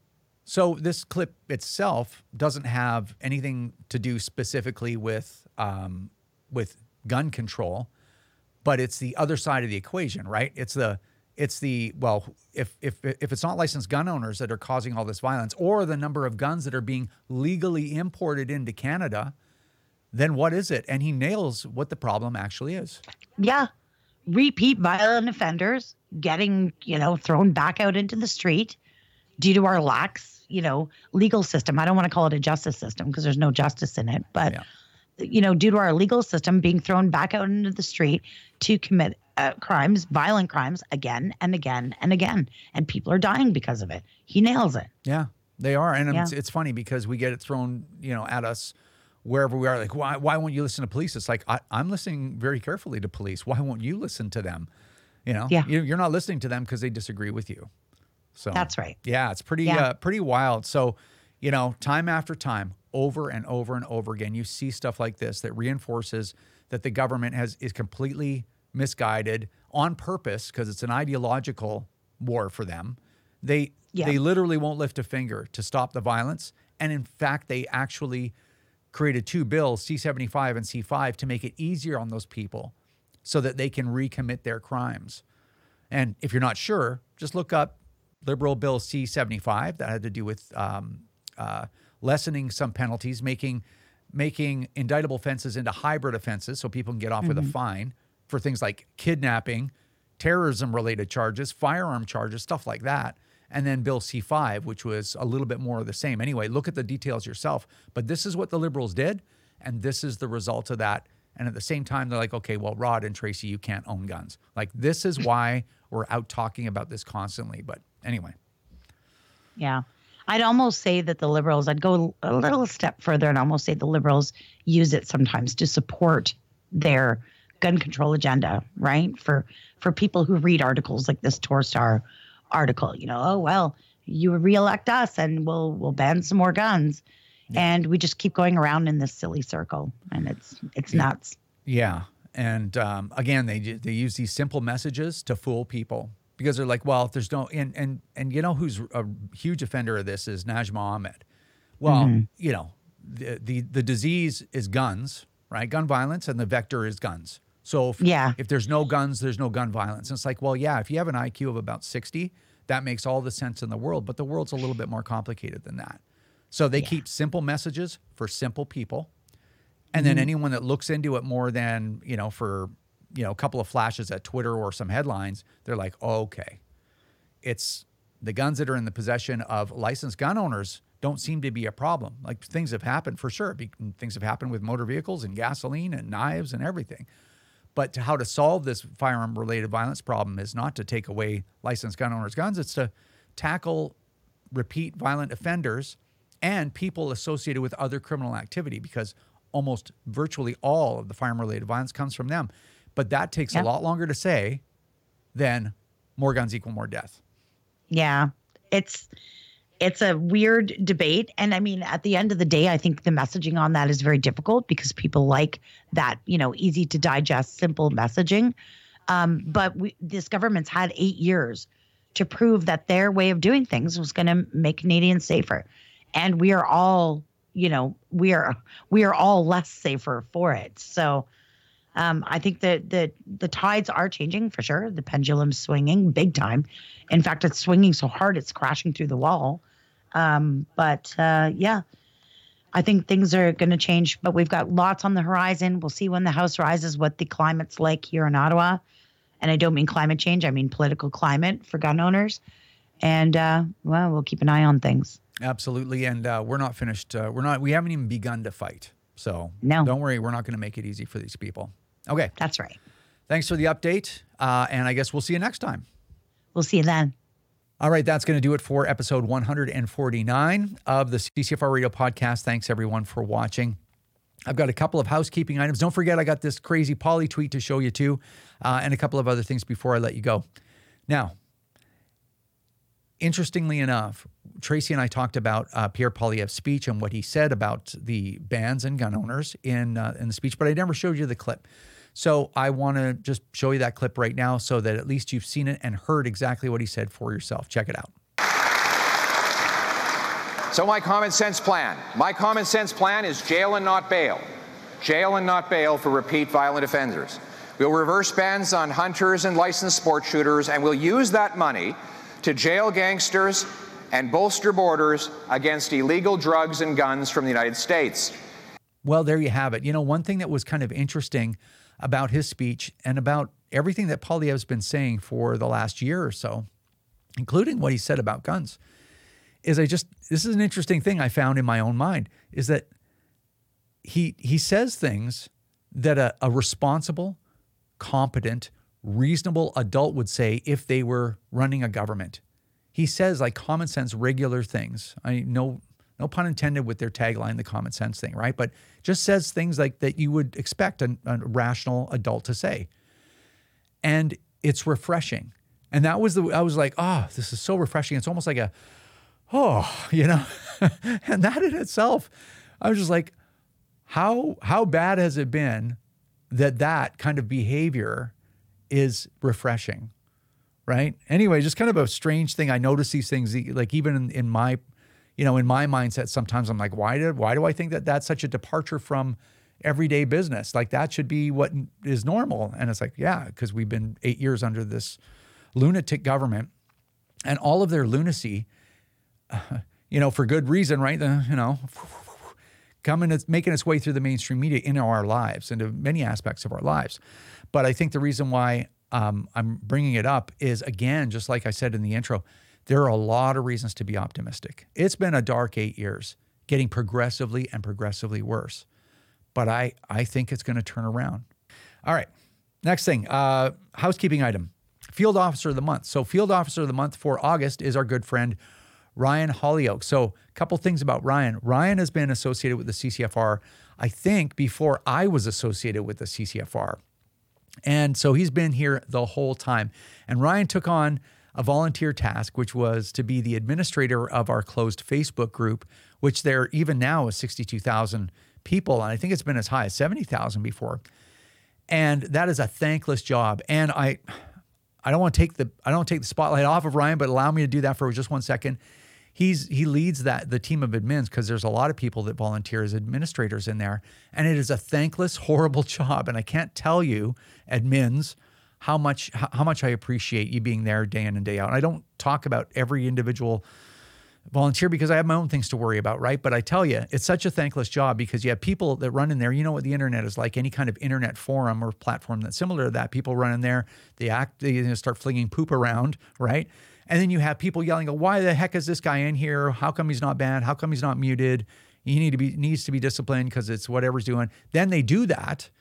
So this clip itself doesn't have anything to do specifically with um, with gun control, but it's the other side of the equation, right? It's the it's the well, if if if it's not licensed gun owners that are causing all this violence, or the number of guns that are being legally imported into Canada, then what is it? And he nails what the problem actually is. Yeah. Repeat violent offenders getting, you know, thrown back out into the street due to our lax, you know, legal system. I don't want to call it a justice system because there's no justice in it, but Yeah. you know, due to our legal system being thrown back out into the street to commit uh, crimes, violent crimes again and again and again. And people are dying because of it. He nails it. Yeah, they are. And Yeah. it's, it's funny because we get it thrown, you know, at us wherever we are. Like, why, why won't you listen to police? It's like, I, I'm listening very carefully to police. Why won't you listen to them? You know, Yeah. You- you're not listening to them because they disagree with you. So That's right. Yeah, it's pretty, Yeah. uh, pretty wild. So, you know, time after time, over and over and over again, you see stuff like this that reinforces that the government has is completely misguided on purpose because it's an ideological war for them. They Yeah. they literally won't lift a finger to stop the violence, and in fact, they actually created two bills, C seventy-five and C five, to make it easier on those people so that they can recommit their crimes. And if you're not sure, just look up Liberal Bill C seventy-five that had to do with um, uh, lessening some penalties, making making indictable offenses into hybrid offenses so people can get off with a fine for things like kidnapping, terrorism-related charges, firearm charges, stuff like that. And then Bill C five, which was a little bit more of the same. Anyway, look at the details yourself. But this is what the Liberals did, and this is the result of that. And at the same time, they're like, okay, well, Rod and Tracy, you can't own guns. Like, this is why we're out talking about this constantly. But anyway. Yeah. I'd almost say that the Liberals, I'd go a little step further and almost say the Liberals use it sometimes to support their gun control agenda, right? For for people who read articles like this Torstar article, you know, oh, well, you reelect us and we'll we'll ban some more guns. Yeah. And we just keep going around in this silly circle, and it's it's yeah. nuts. Yeah. And um, again, they they use these simple messages to fool people. Because they're like, well, if there's no, and and and you know who's a huge offender of this is Najma Ahmed. Well, mm-hmm. you know, the, the the disease is guns, right? Gun violence, and the vector is guns. So if, yeah. if there's no guns, there's no gun violence. And it's like, well, yeah, if you have an I Q of about sixty, that makes all the sense in the world. But the world's a little bit more complicated than that. So they yeah. keep simple messages for simple people, and mm-hmm. then anyone that looks into it more than, you know, for you know, a couple of flashes at Twitter or some headlines, they're like, oh, okay, it's the guns that are in the possession of licensed gun owners don't seem to be a problem. Like, things have happened for sure. Be- things have happened with motor vehicles and gasoline and knives and everything. But to how to solve this firearm-related violence problem is not to take away licensed gun owners' guns. It's to tackle repeat violent offenders and people associated with other criminal activity, because almost virtually all of the firearm-related violence comes from them. But that takes Yep. a lot longer to say than more guns equal more death. Yeah, it's it's a weird debate. And I mean, at the end of the day, I think the messaging on that is very difficult because people like that, you know, easy to digest, simple messaging. Um, but we, this government's had eight years to prove that their way of doing things was going to make Canadians safer. And we are all, you know, we are we are all less safer for it. So um, I think that the the tides are changing for sure. The pendulum's swinging big time. In fact, it's swinging so hard it's crashing through the wall. Um, but uh, yeah, I think things are going to change. But we've got lots on the horizon. We'll see when the House rises what the climate's like here in Ottawa. And I don't mean climate change. I mean political climate for gun owners. And, uh, well, we'll keep an eye on things. Absolutely. And uh, we're not finished. Uh, we're not, we haven't even begun to fight. So No. don't worry. We're not going to make it easy for these people. Okay. That's right. Thanks for the update. Uh, and I guess we'll see you next time. We'll see you then. All right. That's going to do it for episode one forty-nine of the C C F R Radio podcast. Thanks everyone for watching. I've got a couple of housekeeping items. Don't forget, I got this crazy Polly tweet to show you too, uh, and a couple of other things before I let you go. Now, interestingly enough, Tracy and I talked about uh, Pierre Poilievre's speech and what he said about the bans and gun owners in uh, in the speech, but I never showed you the clip. So I want to just show you that clip right now so that at least you've seen it and heard exactly what he said for yourself. Check it out. So my common sense plan. My common sense plan is jail and not bail. Jail and not bail for repeat violent offenders. We'll reverse bans on hunters and licensed sport shooters, and we'll use that money to jail gangsters and bolster borders against illegal drugs and guns from the United States. Well, there you have it. You know, one thing that was kind of interesting about his speech and about everything that Poilievre's been saying for the last year or so, including what he said about guns, is I just, this is an interesting thing I found in my own mind, is that he he says things that a, a responsible, competent, reasonable adult would say if they were running a government. He says like common sense, regular things. I know, no pun intended with their tagline, the common sense thing, right? But just says things like that you would expect a, a rational adult to say. And it's refreshing. And that was the, I was like, oh, this is so refreshing. It's almost like a, oh, you know, and that in itself, I was just like, how, how bad has it been that that kind of behavior is refreshing, right? Anyway, just kind of a strange thing. I notice these things, like even in, in my, you know, in my mindset, sometimes I'm like, why did, why do I think that that's such a departure from everyday business? Like that should be what is normal. And it's like, yeah, because we've been eight years under this lunatic government and all of their lunacy, uh, you know, for good reason, right? The, you know, coming, it's making its way through the mainstream media into our lives, into many aspects of our lives. But I think the reason why um, I'm bringing it up is, again, just like I said in the intro, there are a lot of reasons to be optimistic. It's been a dark eight years, getting progressively and progressively worse. But I, I think it's going to turn around. All right, next thing, uh, housekeeping item, Field Officer of the Month. So Field Officer of the Month for August is our good friend, Ryan Hollyoak. So a couple things about Ryan. Ryan has been associated with the C C F R, I think, before I was associated with the C C F R. And so he's been here the whole time. And Ryan took on a volunteer task, which was to be the administrator of our closed Facebook group, which there even now is sixty-two thousand people. And I think it's been as high as seventy thousand before. And that is a thankless job. And I I don't want to take the I don't want to take the spotlight off of Ryan, but allow me to do that for just one second. He's he leads that the team of admins because there's a lot of people that volunteer as administrators in there. And it is a thankless, horrible job. And I can't tell you, admins, how much how much I appreciate you being there day in and day out. And I don't talk about every individual volunteer because I have my own things to worry about, right? But I tell you, it's such a thankless job because you have people that run in there. You know what the internet is like, any kind of internet forum or platform that's similar to that. People run in there, they act, they you know, start flinging poop around, right? And then you have people yelling, why the heck is this guy in here? How come he's not banned? How come he's not muted? He need to be needs to be disciplined because it's whatever's doing. Then they do that.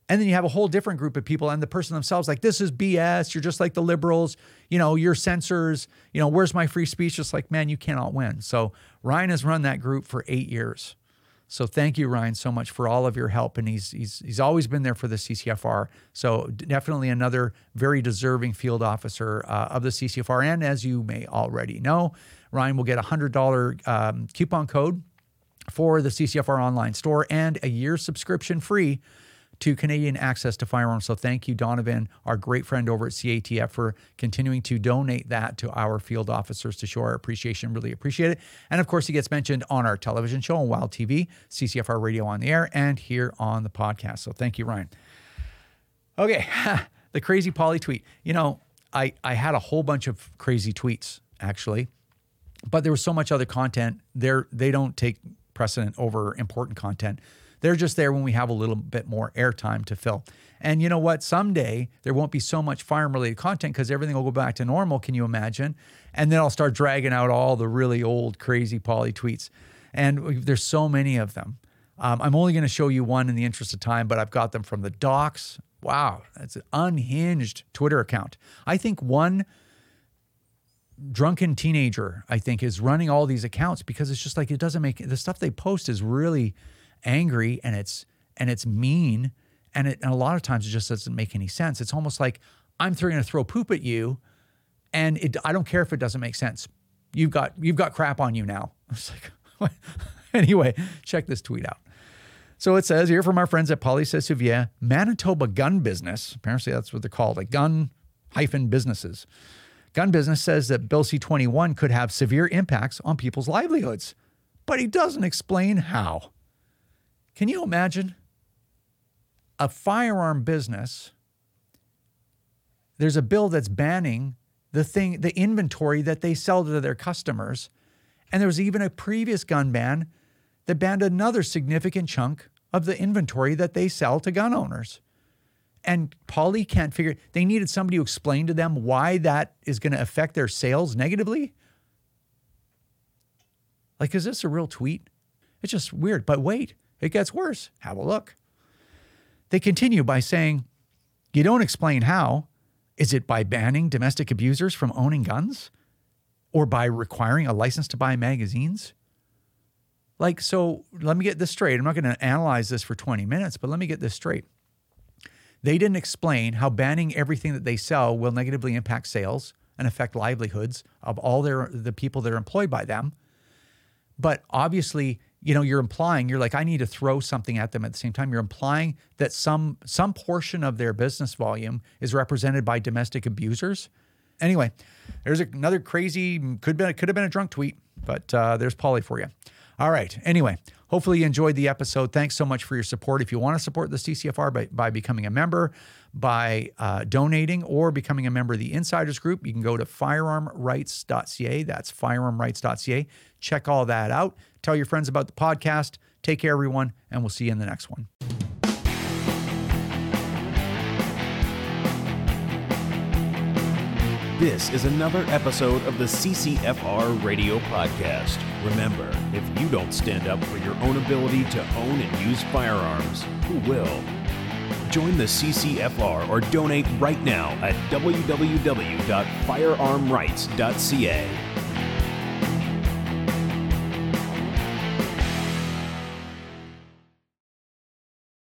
And then you have a whole different group of people and the person themselves like, this is B S. You're just like the liberals. You know, you're censors. You know, where's my free speech? Just like, man, you cannot win. So Ryan has run that group for eight years. So thank you, Ryan, so much for all of your help. And he's he's he's always been there for the C C F R. So definitely another very deserving field officer uh, of the C C F R. And as you may already know, Ryan will get a one hundred dollars um, coupon code for the C C F R online store and a year subscription free to Canadian Access to Firearms. So thank you, Donovan, our great friend over at C A T F, for continuing to donate that to our field officers to show our appreciation. Really appreciate it. And of course, he gets mentioned on our television show on Wild T V, C C F R Radio on the Air, and here on the podcast. So thank you, Ryan. Okay, the crazy Polly tweet. You know, I, I had a whole bunch of crazy tweets, actually, but there was so much other content. They're, they don't take precedent over important content. They're just there when we have a little bit more airtime to fill. And you know what? Someday there won't be so much firearm-related content because everything will go back to normal, can you imagine? And then I'll start dragging out all the really old, crazy Polly tweets. And there's so many of them. Um, I'm only going to show you one in the interest of time, but I've got them from the docs. Wow, that's an unhinged Twitter account. I think one drunken teenager, I think, is running all these accounts because it's just like, it doesn't make, the stuff they post is really angry and it's and it's mean, and it and a lot of times it just doesn't make any sense. It's almost like I'm going to throw poop at you, and it, I don't care if it doesn't make sense. You've got you've got crap on you now. It's like, what? Anyway, check this tweet out. So it says here from our friends at Police Souvier, Manitoba Gun Business. Apparently that's what they're called, like gun hyphen businesses. Gun Business says that Bill C twenty-one could have severe impacts on people's livelihoods, but he doesn't explain how. Can you imagine a firearm business? There's a bill that's banning the thing, the inventory that they sell to their customers. And there was even a previous gun ban that banned another significant chunk of the inventory that they sell to gun owners. And Polly can't figure, they needed somebody to explain to them why that is going to affect their sales negatively. Like, is this a real tweet? It's just weird. But wait. It gets worse. Have a look. They continue by saying, you don't explain how. Is it by banning domestic abusers from owning guns? Or by requiring a license to buy magazines? Like, so let me get this straight. I'm not going to analyze this for twenty minutes, but let me get this straight. They didn't explain how banning everything that they sell will negatively impact sales and affect livelihoods of all their the people that are employed by them. But obviously, you know, you're implying, you're like, I need to throw something at them at the same time. You're implying that some some portion of their business volume is represented by domestic abusers. Anyway, there's another crazy, could be, could have been a drunk tweet, but uh, there's Polly for you. All right. Anyway, hopefully you enjoyed the episode. Thanks so much for your support. If you want to support the C C F R by, by becoming a member, by uh, donating, or becoming a member of the Insiders Group, you can go to firearm rights dot c a. That's firearm rights dot c a. Check all that out. Tell your friends about the podcast. Take care, everyone, and we'll see you in the next one. This is another episode of the C C F R Radio Podcast. Remember, if you don't stand up for your own ability to own and use firearms, who will? Join the C C F R or donate right now at w w w dot firearm rights dot c a.